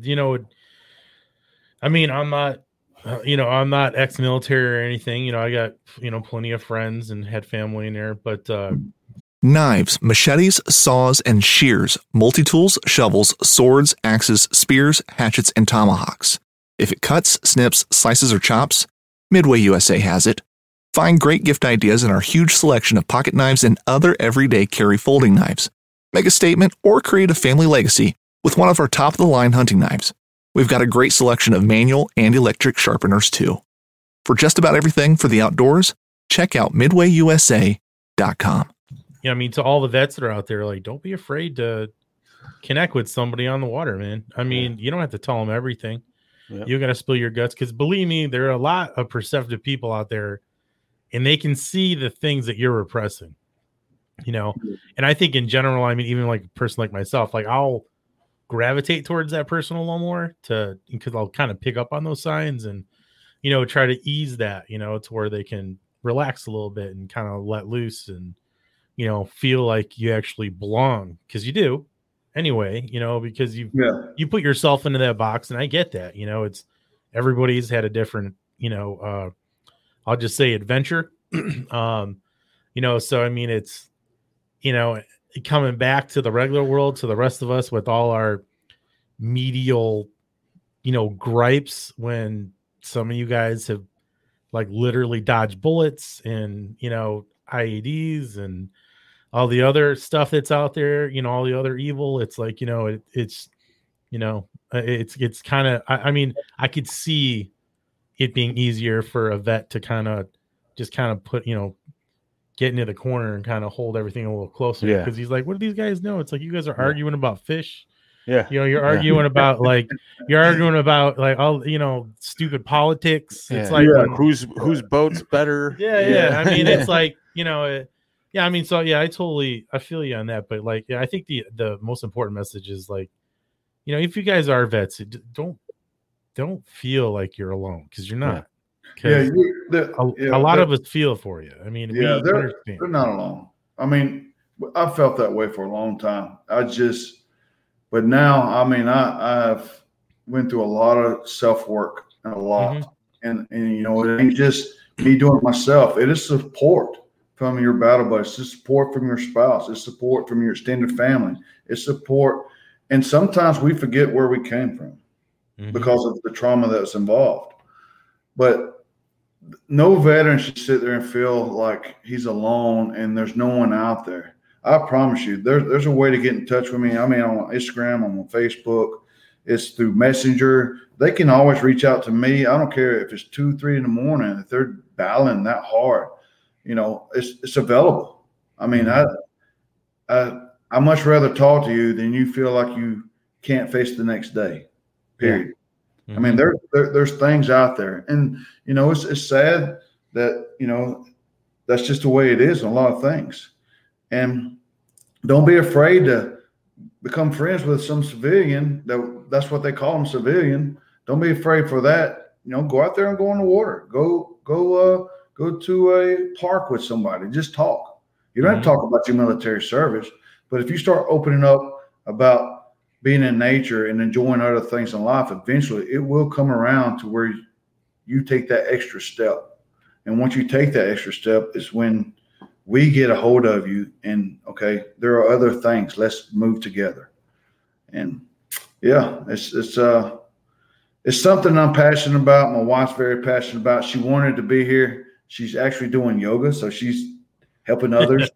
I mean, I'm not ex-military or anything. I got, plenty of friends and had family in there, but Knives, machetes, saws, and shears, multi-tools, shovels, swords, axes, spears, hatchets, and tomahawks. If it cuts, snips, slices, or chops, Midway USA has it. Find great gift ideas in our huge selection of pocket knives and other everyday carry folding knives. Make a statement or create a family legacy with one of our top-of-the-line hunting knives. We've got a great selection of manual and electric sharpeners, too. For just about everything for the outdoors, check out MidwayUSA.com. Yeah, I mean, to all the vets that are out there, like, don't be afraid to connect with somebody on the water, man. I mean, you don't have to tell them everything. Yep. You got to spill your guts, because believe me, there are a lot of perceptive people out there, and they can see the things that you're repressing, And I think in general, I mean, even like a person like myself, like I'll gravitate towards that person a little more because I'll kind of pick up on those signs and, try to ease that, to where they can relax a little bit and kind of let loose and, feel like you actually belong, because you do anyway, because you put yourself into that box. And I get that, it's everybody's had a different, I'll just say adventure. So, I mean, it's, coming back to the regular world, to the rest of us with all our medial, gripes, when some of you guys have like literally dodged bullets and, IEDs and all the other stuff that's out there, all the other evil. It's like, it's kind of, I mean, I could see it being easier for a vet to kind of put, get into the corner and kind of hold everything a little closer, because he's like, what do these guys know? It's like, you guys are arguing about fish. Yeah. You're arguing about all, stupid politics. It's like, whose boat's better. Yeah. I mean, it's like, I mean, so I feel you on that. But like, I think the most important message is like, if you guys are vets, don't feel like you're alone, because you're not. A lot of us feel for you. I mean, they're not alone. I mean, I felt that way for a long time. But now, I mean, I've went through a lot of self-work and a lot. And it ain't just me doing it myself. It is support from your battle buddies. It's support from your spouse. It's support from your extended family. It's support, And sometimes we forget where we came from because of the trauma that's involved. But no veteran should sit there and feel like he's alone and there's no one out there. I promise you, there's a way to get in touch with me. I mean, on Instagram, I'm on Facebook. It's through Messenger. They can always reach out to me. I don't care if it's 2, 3 in the morning. If they're battling that hard, it's available. I mean, I much rather talk to you than you feel like you can't face the next day. Period. I mean, there's things out there, and it's sad that that's just the way it is in a lot of things. And don't be afraid to become friends with some civilian. That's what they call them, civilian. Don't be afraid for that. Go out there and go in the water. Go to a park with somebody. Just talk. You don't have to talk about your military service, but if you start opening up about being in nature and enjoying other things in life, eventually it will come around to where you take that extra step. And once you take that extra step is when we get a hold of you and, okay, there are other things. Let's move together. And yeah, it's something I'm passionate about. My wife's very passionate about. She wanted to be here. She's actually doing yoga, so she's helping others.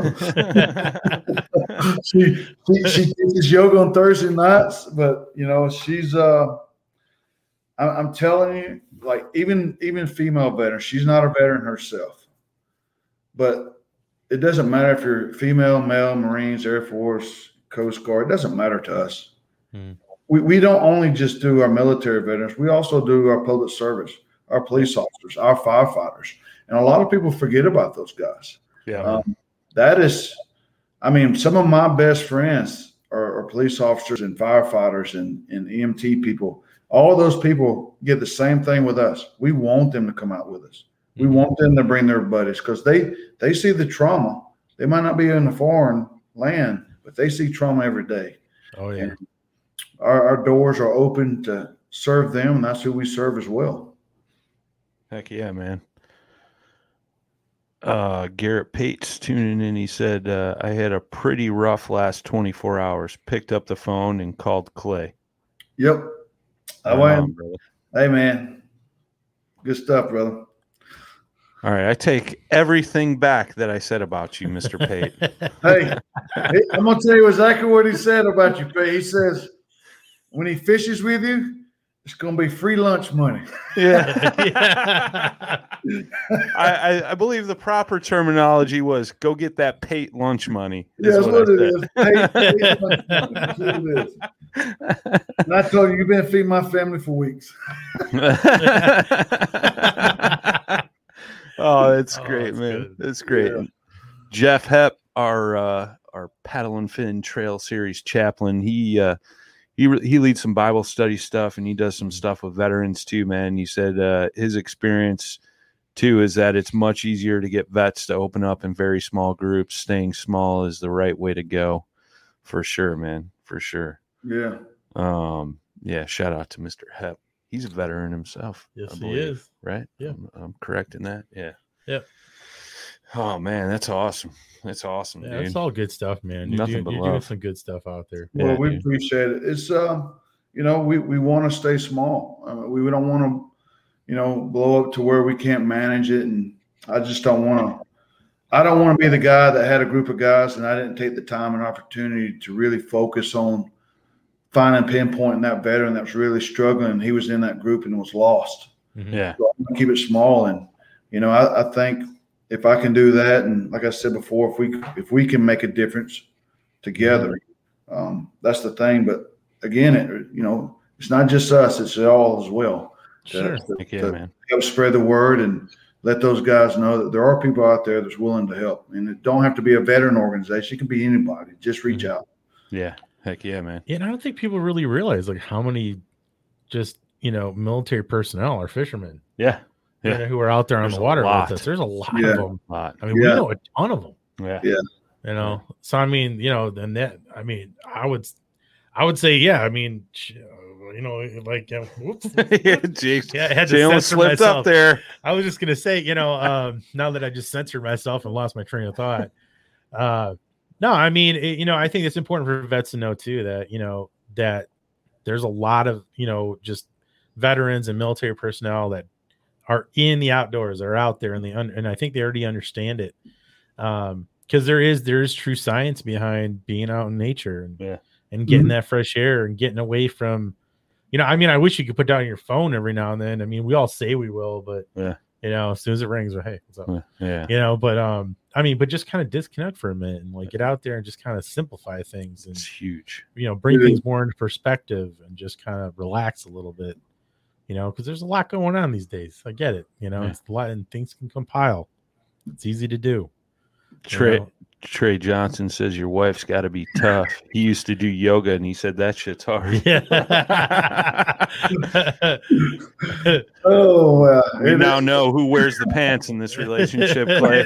she teaches yoga on Thursday nights, but she's I'm telling you, like even female veterans, she's not a veteran herself, but it doesn't matter if you're female, male, Marines, Air Force, Coast Guard. It doesn't matter to us. We don't only just do our military veterans. We also do our public service, our police officers, our firefighters. And a lot of people forget about those guys. Yeah. That is, I mean, some of my best friends are police officers and firefighters and EMT people. All of those people get the same thing with us. We want them to come out with us. We want them to bring their buddies because they see the trauma. They might not be in a foreign land, but they see trauma every day. Oh, yeah. And our doors are open to serve them, and that's who we serve as well. Heck yeah, man. Garrett Pates tuning in. He said, I had a pretty rough last 24 hours. Picked up the phone and called Clay. Yep. Hey, man. Good stuff, brother. All right. I take everything back that I said about you, Mr. Pate. Hey, I'm going to tell you exactly what he said about you, Pate. He says, when he fishes with you, it's going to be free lunch money. Yeah. I believe the proper terminology was go get that Pate lunch money. Yeah, that's what it is. Pate lunch money. That's what it is. And I told you, you've been feeding my family for weeks. Oh, that's great, man. Good. That's great. Yeah. Jeff Hepp, our Paddle and Fin Trail Series chaplain, he leads some Bible study stuff, and he does some stuff with veterans too, man. He said his experience too is that it's much easier to get vets to open up in very small groups. Staying small is the right way to go, for sure, man, for sure. Yeah. Yeah. Shout out to Mr. Hepp. He's a veteran himself. Yes, he is. Right? Yeah. I'm correct in that. Yeah. Yeah. Oh, man, that's awesome. That's awesome, yeah, dude. It's all good stuff, man. You're doing some good stuff out there. Well, yeah, we appreciate it. It's, we want to stay small. We don't want to, blow up to where we can't manage it. And I just don't want to be the guy that had a group of guys and I didn't take the time and opportunity to really focus on finding, pinpointing that veteran that was really struggling. He was in that group and was lost. Yeah. So I'm gonna keep it small. And, I think if I can do that, and like I said before, if we can make a difference together, that's the thing. But again, it's not just us; it's all as well. Sure. To help spread the word and let those guys know that there are people out there that's willing to help, and it don't have to be a veteran organization; it can be anybody. Just reach out. Yeah. Heck yeah, man. Yeah, and I don't think people really realize like how many just military personnel are fishermen. Yeah. Who are out there on the water with us. There's a lot of them. I mean, we know a ton of them. Yeah. So I mean, and that I would say, yeah, I mean, like whoops. Yeah, I had to almost slipped myself up there. I was just gonna say, now that I just censored myself and lost my train of thought. No, I mean, I think it's important for vets to know too that, that there's a lot of, just veterans and military personnel that are in the outdoors, are out there and I think they already understand it. Because there is true science behind being out in nature and getting that fresh air and getting away from, I wish you could put down your phone every now and then. I mean, we all say we will, but as soon as it rings, hey, what's up? But just kind of disconnect for a minute and get out there and just kind of simplify things. And it's huge. Bring things more into perspective and just kind of relax a little bit. Because there's a lot going on these days. I get it. It's a lot, and things can compile. It's easy to do. Trey Johnson says your wife's got to be tough. He used to do yoga, and he said that shit's hard. We now know who wears the pants in this relationship, Clay.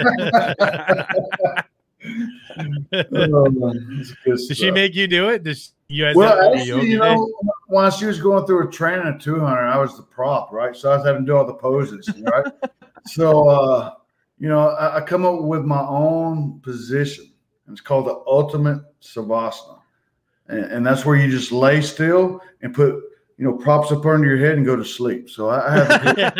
Did she make you do it? Actually, when she was going through a training at 200, I was the prop, right? So I was having to do all the poses, right? So, I come up with my own position. It's called the ultimate savasana. And that's where you just lay still and put, props up under your head and go to sleep. So I have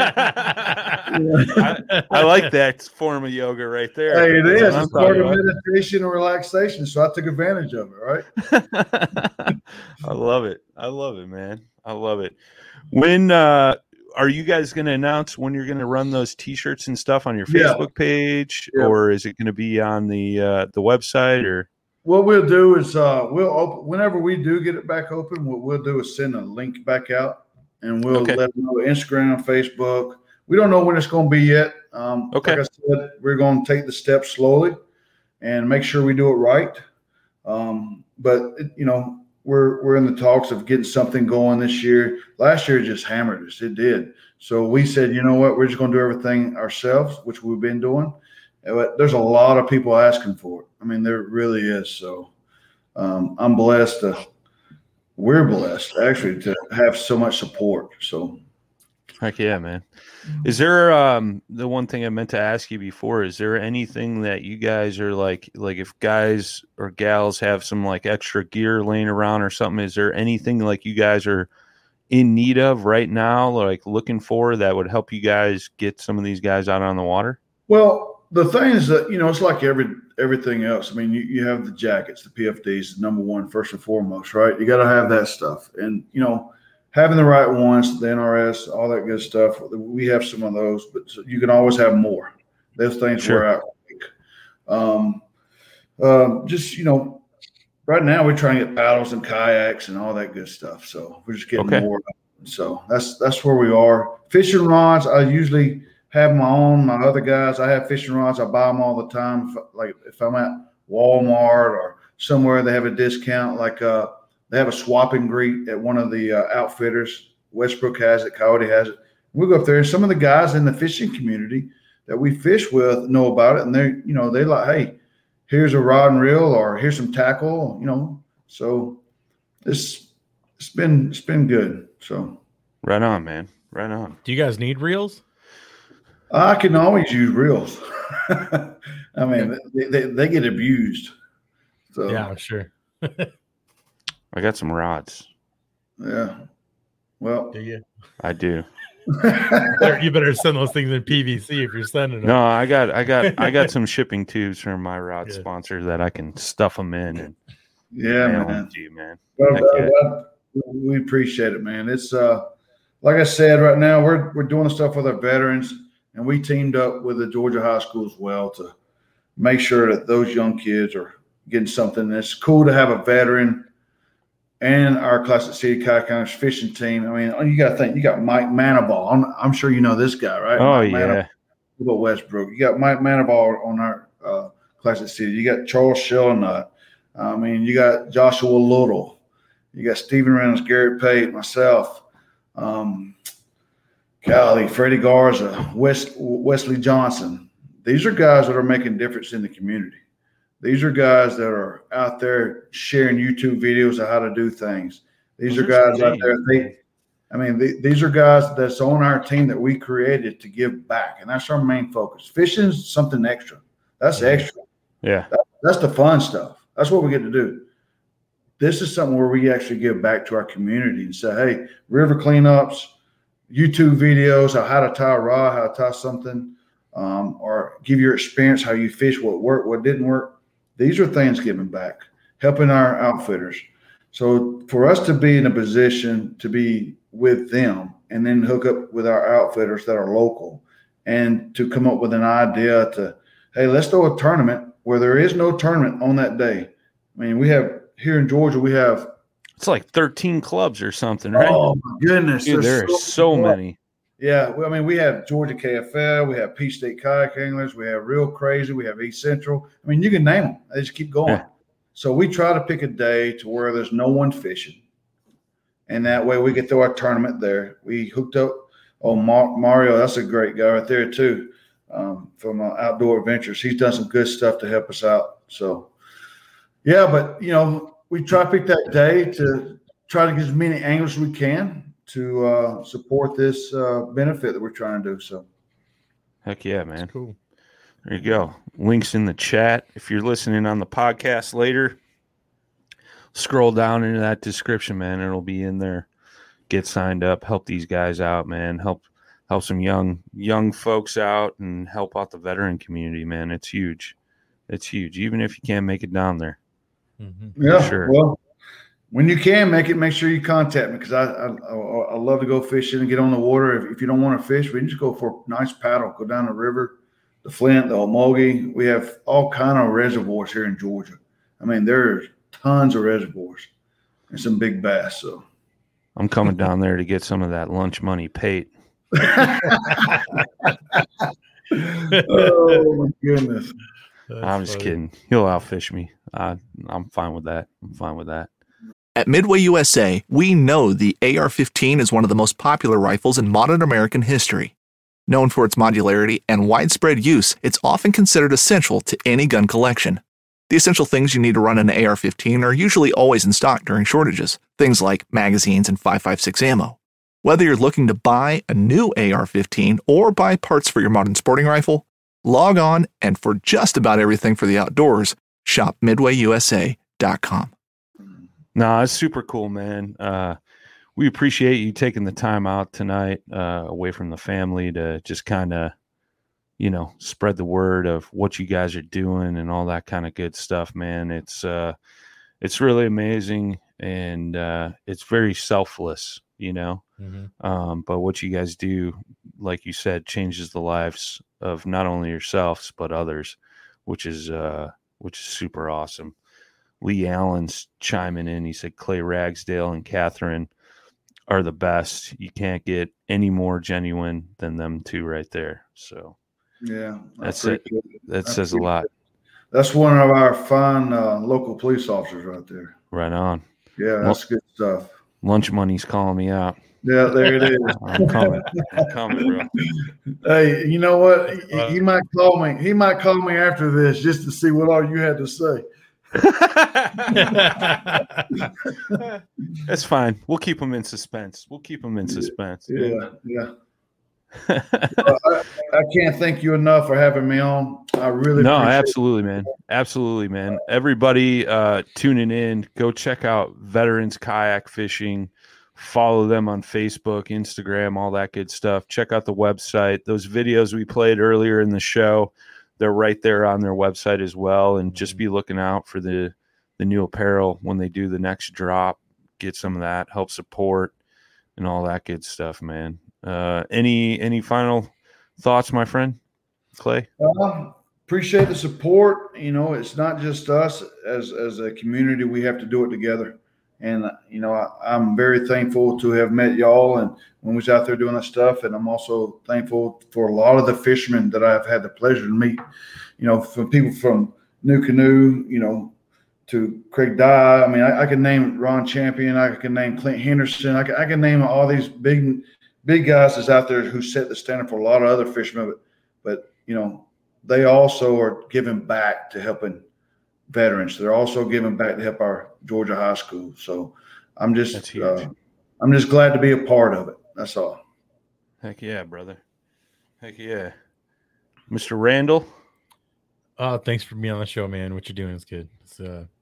I like that form of yoga right there. Hey, it is. It's part of meditation and relaxation. So I took advantage of it, right? I love it. I love it, man. I love it. When are you guys going to announce when you're going to run those T-shirts and stuff on your Facebook page, or is it going to be on the website? Or what we'll do is we'll open whenever we do get it back open. What we'll do is send a link back out, and we'll let them know Instagram, Facebook. We don't know when it's going to be yet. Like I said, we're going to take the steps slowly and make sure we do it right. But we're in the talks of getting something going this year. Last year it just hammered us. It did. So we said, you know what, we're just going to do everything ourselves, which we've been doing. But there's a lot of people asking for it. I mean, there really is. So I'm blessed. We're blessed, actually, to have so much support. So. Heck yeah, man. Is there the one thing I meant to ask you before, is there anything that you guys are like if guys or gals have some extra gear laying around or something, is there anything you guys are in need of right now, looking for that would help you guys get some of these guys out on the water? Well, the thing is that, it's like everything else. I mean, you have the jackets, the PFDs, number one, first and foremost, right? You got to have that stuff. And, having the right ones, the NRS, all that good stuff. We have some of those, but you can always have more. Those things wear out quick. Just, right now we're trying to get paddles and kayaks and all that good stuff. So we're just getting more. So that's where we are. Fishing rods, I usually have my other guys. I have fishing rods. I buy them all the time. If I'm at Walmart or somewhere, they have a discount, they have a swap and greet at one of the outfitters. Westbrook has it. Coyote has it. We'll go up there, and some of the guys in the fishing community that we fish with know about it, and they like, hey, here's a rod and reel, or here's some tackle, So it's been good. So right on, man. Right on. Do you guys need reels? I can always use reels. I mean, they get abused. So yeah, I'm sure. I got some rods. Yeah. Well, do you? I do. You better send those things in PVC if you're sending them. No, I got some shipping tubes from my rod sponsor that I can stuff them in. And man. To you, man. We appreciate it, man. It's like I said, right now we're doing the stuff with our veterans, and we teamed up with the Georgia high school as well to make sure that those young kids are getting something. It's cool to have a veteran and our Classic City Kayak fishing team. I mean, you got to think, you got Mike Manaball. I'm sure you know this guy, right? Oh, Mike yeah. Manaball, Westbrook. You got Mike Manaball on our Classic City. You got Charles Shellnut. I mean, you got Joshua Little. You got Stephen Reynolds, Garrett Pate, myself, Freddie Garza, Wesley Johnson. These are guys that are making a difference in the community. These are guys that are out there sharing YouTube videos of how to do things. These are guys out there. These are guys that's on our team that we created to give back, and that's our main focus. Fishing is something extra. That's extra. Yeah, that's the fun stuff. That's what we get to do. This is something where we actually give back to our community and say, hey, river cleanups, YouTube videos, how to tie a rod, how to tie something, or give your experience, how you fish, what worked, what didn't work. These are things giving back, helping our outfitters. So for us to be in a position to be with them and then hook up with our outfitters that are local and to come up with an idea to, hey, let's throw a tournament where there is no tournament on that day. I mean, we have here in Georgia, we have it's like 13 clubs or something, right? Oh my goodness, dude, there are so many. Yeah, well, I mean, we have Georgia KFL, we have Peach State Kayak Anglers, we have Real Crazy, we have East Central. I mean, you can name them. They just keep going. Yeah. So we try to pick a day to where there's no one fishing, and that way we can throw our tournament there. We hooked up. Oh, Mario, that's a great guy right there too, from Outdoor Adventures. He's done some good stuff to help us out. So. Yeah, but, we try to pick that day to try to get as many anglers as we can to support this benefit that we're trying to do. So, heck yeah, man. That's cool. There you go. Links in the chat. If you're listening on the podcast later, scroll down into that description, man. It'll be in there. Get signed up. Help these guys out, man. Help some young folks out and help out the veteran community, man. It's huge. It's huge, even if you can't make it down there. Mm-hmm. Yeah, sure. Well, when you can make it, make sure you contact me because I love to go fishing and get on the water. If you don't want to fish, we can just go for a nice paddle, go down the river, the Flint, the Omogie. We have all kind of reservoirs here in Georgia. I mean, there's tons of reservoirs and some big bass. So I'm coming down there to get some of that lunch money paid. Oh my goodness. I'm just kidding. He'll outfish me. I'm fine with that. At Midway USA, we know the AR-15 is one of the most popular rifles in modern American history. Known for its modularity and widespread use, it's often considered essential to any gun collection. The essential things you need to run an AR-15 are usually always in stock during shortages, things like magazines and 5.56 ammo. Whether you're looking to buy a new AR-15 or buy parts for your modern sporting rifle, log on, and for just about everything for the outdoors, shop MidwayUSA.com. No, it's super cool, man. We appreciate you taking the time out tonight away from the family to just kind of, spread the word of what you guys are doing and all that kind of good stuff, man. It's really amazing, and it's very selfless, Mm-hmm. But what you guys do, like you said, changes the lives of not only yourselves but others, which is super awesome. Lee Allen's chiming in. He said Clay Ragsdale and Catherine are the best. You can't get any more genuine than them two right there. So yeah, that's it. That says a lot. That's one of our fine local police officers right there. Right on. Yeah, that's good stuff. Lunch money's calling me out. Yeah, there it is. I'm coming, bro. Hey, you know what? He might call me. He might call me after this just to see what all you had to say. That's fine. We'll keep him in suspense. Yeah. I can't thank you enough for having me on. I really absolutely, man. Everybody tuning in, go check out Veterans Kayak Fishing. Follow them on Facebook, Instagram, all that good stuff. Check out the website. Those videos we played earlier in the show, they're right there on their website as well. And just be looking out for the new apparel when they do the next drop. Get some of that, help support, and all that good stuff, man. Any final thoughts, my friend Clay? Appreciate the support. It's not just us as a community. We have to do it together. And, I'm very thankful to have met y'all and when we was out there doing that stuff. And I'm also thankful for a lot of the fishermen that I've had the pleasure to meet, from people from New Canoe, to Craig Dye. I mean, I can name Ron Champion. I can name Clint Henderson. I can name all these big guys that's out there who set the standard for a lot of other fishermen. But they also are giving back to helping veterans. They're also giving back to help our Georgia high school. So I'm just glad to be a part of it. That's all. Heck yeah, brother. Heck yeah. Mr. Randall. Thanks for being on the show, man. What you're doing is good. It's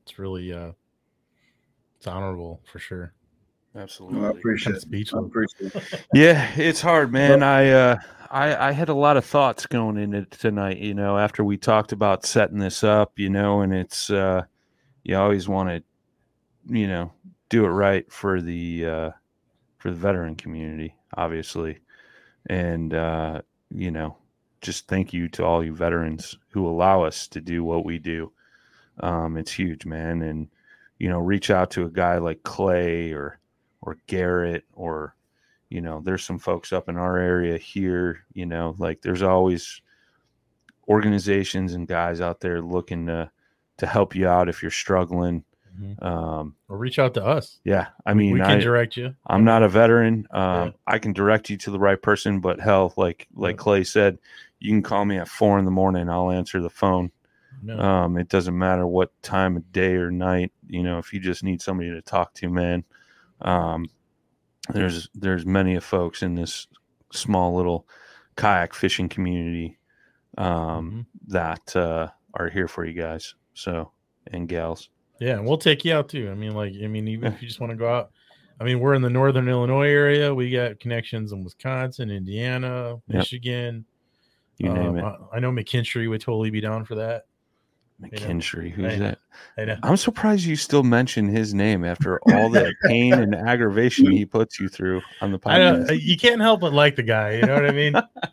it's really it's honorable for sure. Absolutely. I appreciate it. Speechless. I appreciate it. Yeah, it's hard, man. I had a lot of thoughts going into tonight, after we talked about setting this up, and it's you always want to, do it right for the veteran community, obviously. And just thank you to all you veterans who allow us to do what we do. It's huge, man. And reach out to a guy like Clay or Garrett, or there's some folks up in our area here, like there's always organizations and guys out there looking to help you out if you're struggling. Or reach out to us. Yeah. I mean, we can direct you. I'm not a veteran. I can direct you to the right person, but hell, like Clay said, you can call me at 4 a.m. I'll answer the phone. No. It doesn't matter what time of day or night, if you just need somebody to talk to, man. There's many of folks in this small little kayak fishing community that are here for you guys. So, and gals. Yeah, and we'll take you out too. Even if you just want to go out. We're in the northern Illinois area. We got connections in Wisconsin, Indiana, Michigan. You name it. I know McKinstry would totally be down for that. McKinstry, who's that? I know. I'm surprised you still mention his name after all the pain and aggravation he puts you through on the podcast. You can't help but like the guy. You know what I mean?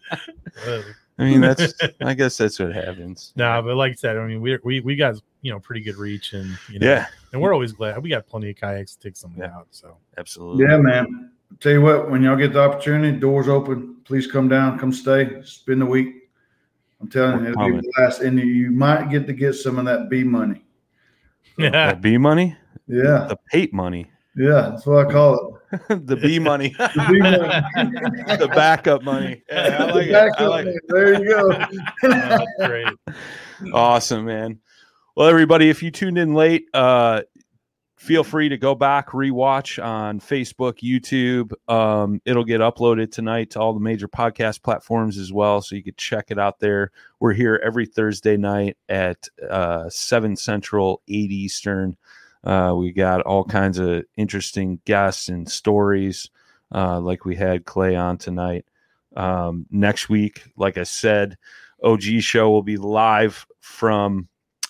I guess that's what happens. No, but like I said, we got pretty good reach, and and we're always glad we got plenty of kayaks to take something out. So absolutely, yeah, man. I'll tell you what, when y'all get the opportunity, doors open. Please come down, come stay, spend the week. I'm telling you, it'll be blast, and you might get some of that B money. Yeah, that B money. Yeah, the Pate money. Yeah, that's what I call it. The B money. The B money. The backup money. Yeah, I like it. There you go. That's great. Awesome, man. Well, everybody, if you tuned in late, feel free to go back, rewatch on Facebook, YouTube. It'll get uploaded tonight to all the major podcast platforms as well, so you could check it out there. We're here every Thursday night at 7 Central, 8 Eastern. We got all kinds of interesting guests and stories, like we had Clay on tonight. Next week, like I said, OG show will be live from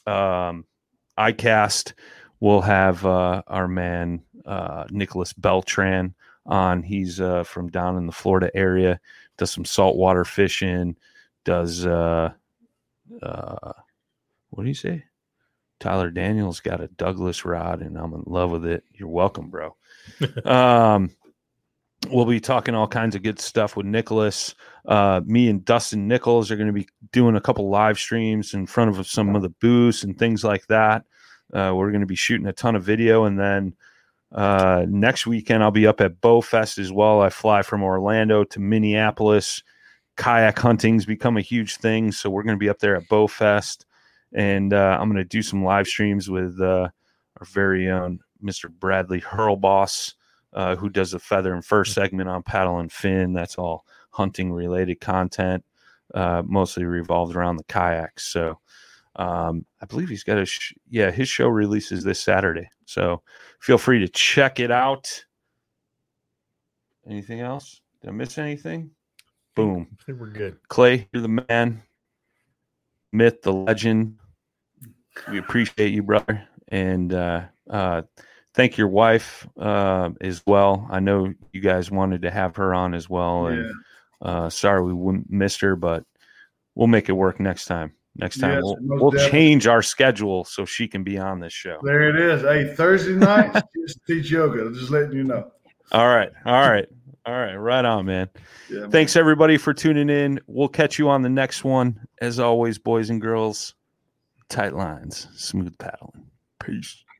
ICAST. We'll have our man Nicholas Beltran on. He's from down in the Florida area, does some saltwater fishing, does what do you say? Tyler Daniels got a Douglas rod, and I'm in love with it. You're welcome, bro. We'll be talking all kinds of good stuff with Nicholas. Me and Dustin Nichols are going to be doing a couple live streams in front of some of the booths and things like that. We're going to be shooting a ton of video, and then next weekend I'll be up at Bow Fest as well. I fly from Orlando to Minneapolis. Kayak hunting's become a huge thing, so we're going to be up there at Bow Fest, and I'm going to do some live streams with our very own Mr. Bradley Hurlboss, who does the Feather and Fur segment on Paddle and Fin. That's all hunting related content, mostly revolved around the kayaks. So I believe he's got his show releases this Saturday. So feel free to check it out. Anything else? Did I miss anything? Boom. I think we're good. Clay, you're the man. Myth, the legend. We appreciate you, brother. And thank your wife as well. I know you guys wanted to have her on as well. Yeah. And sorry we missed her, but we'll make it work next time. Next time Yes, we'll change our schedule so she can be on this show. There it is. Hey, Thursday night, just teach yoga. Just letting you know. All right. Right on, man. Yeah, man. Thanks, everybody, for tuning in. We'll catch you on the next one. As always, boys and girls, tight lines, smooth paddling. Peace.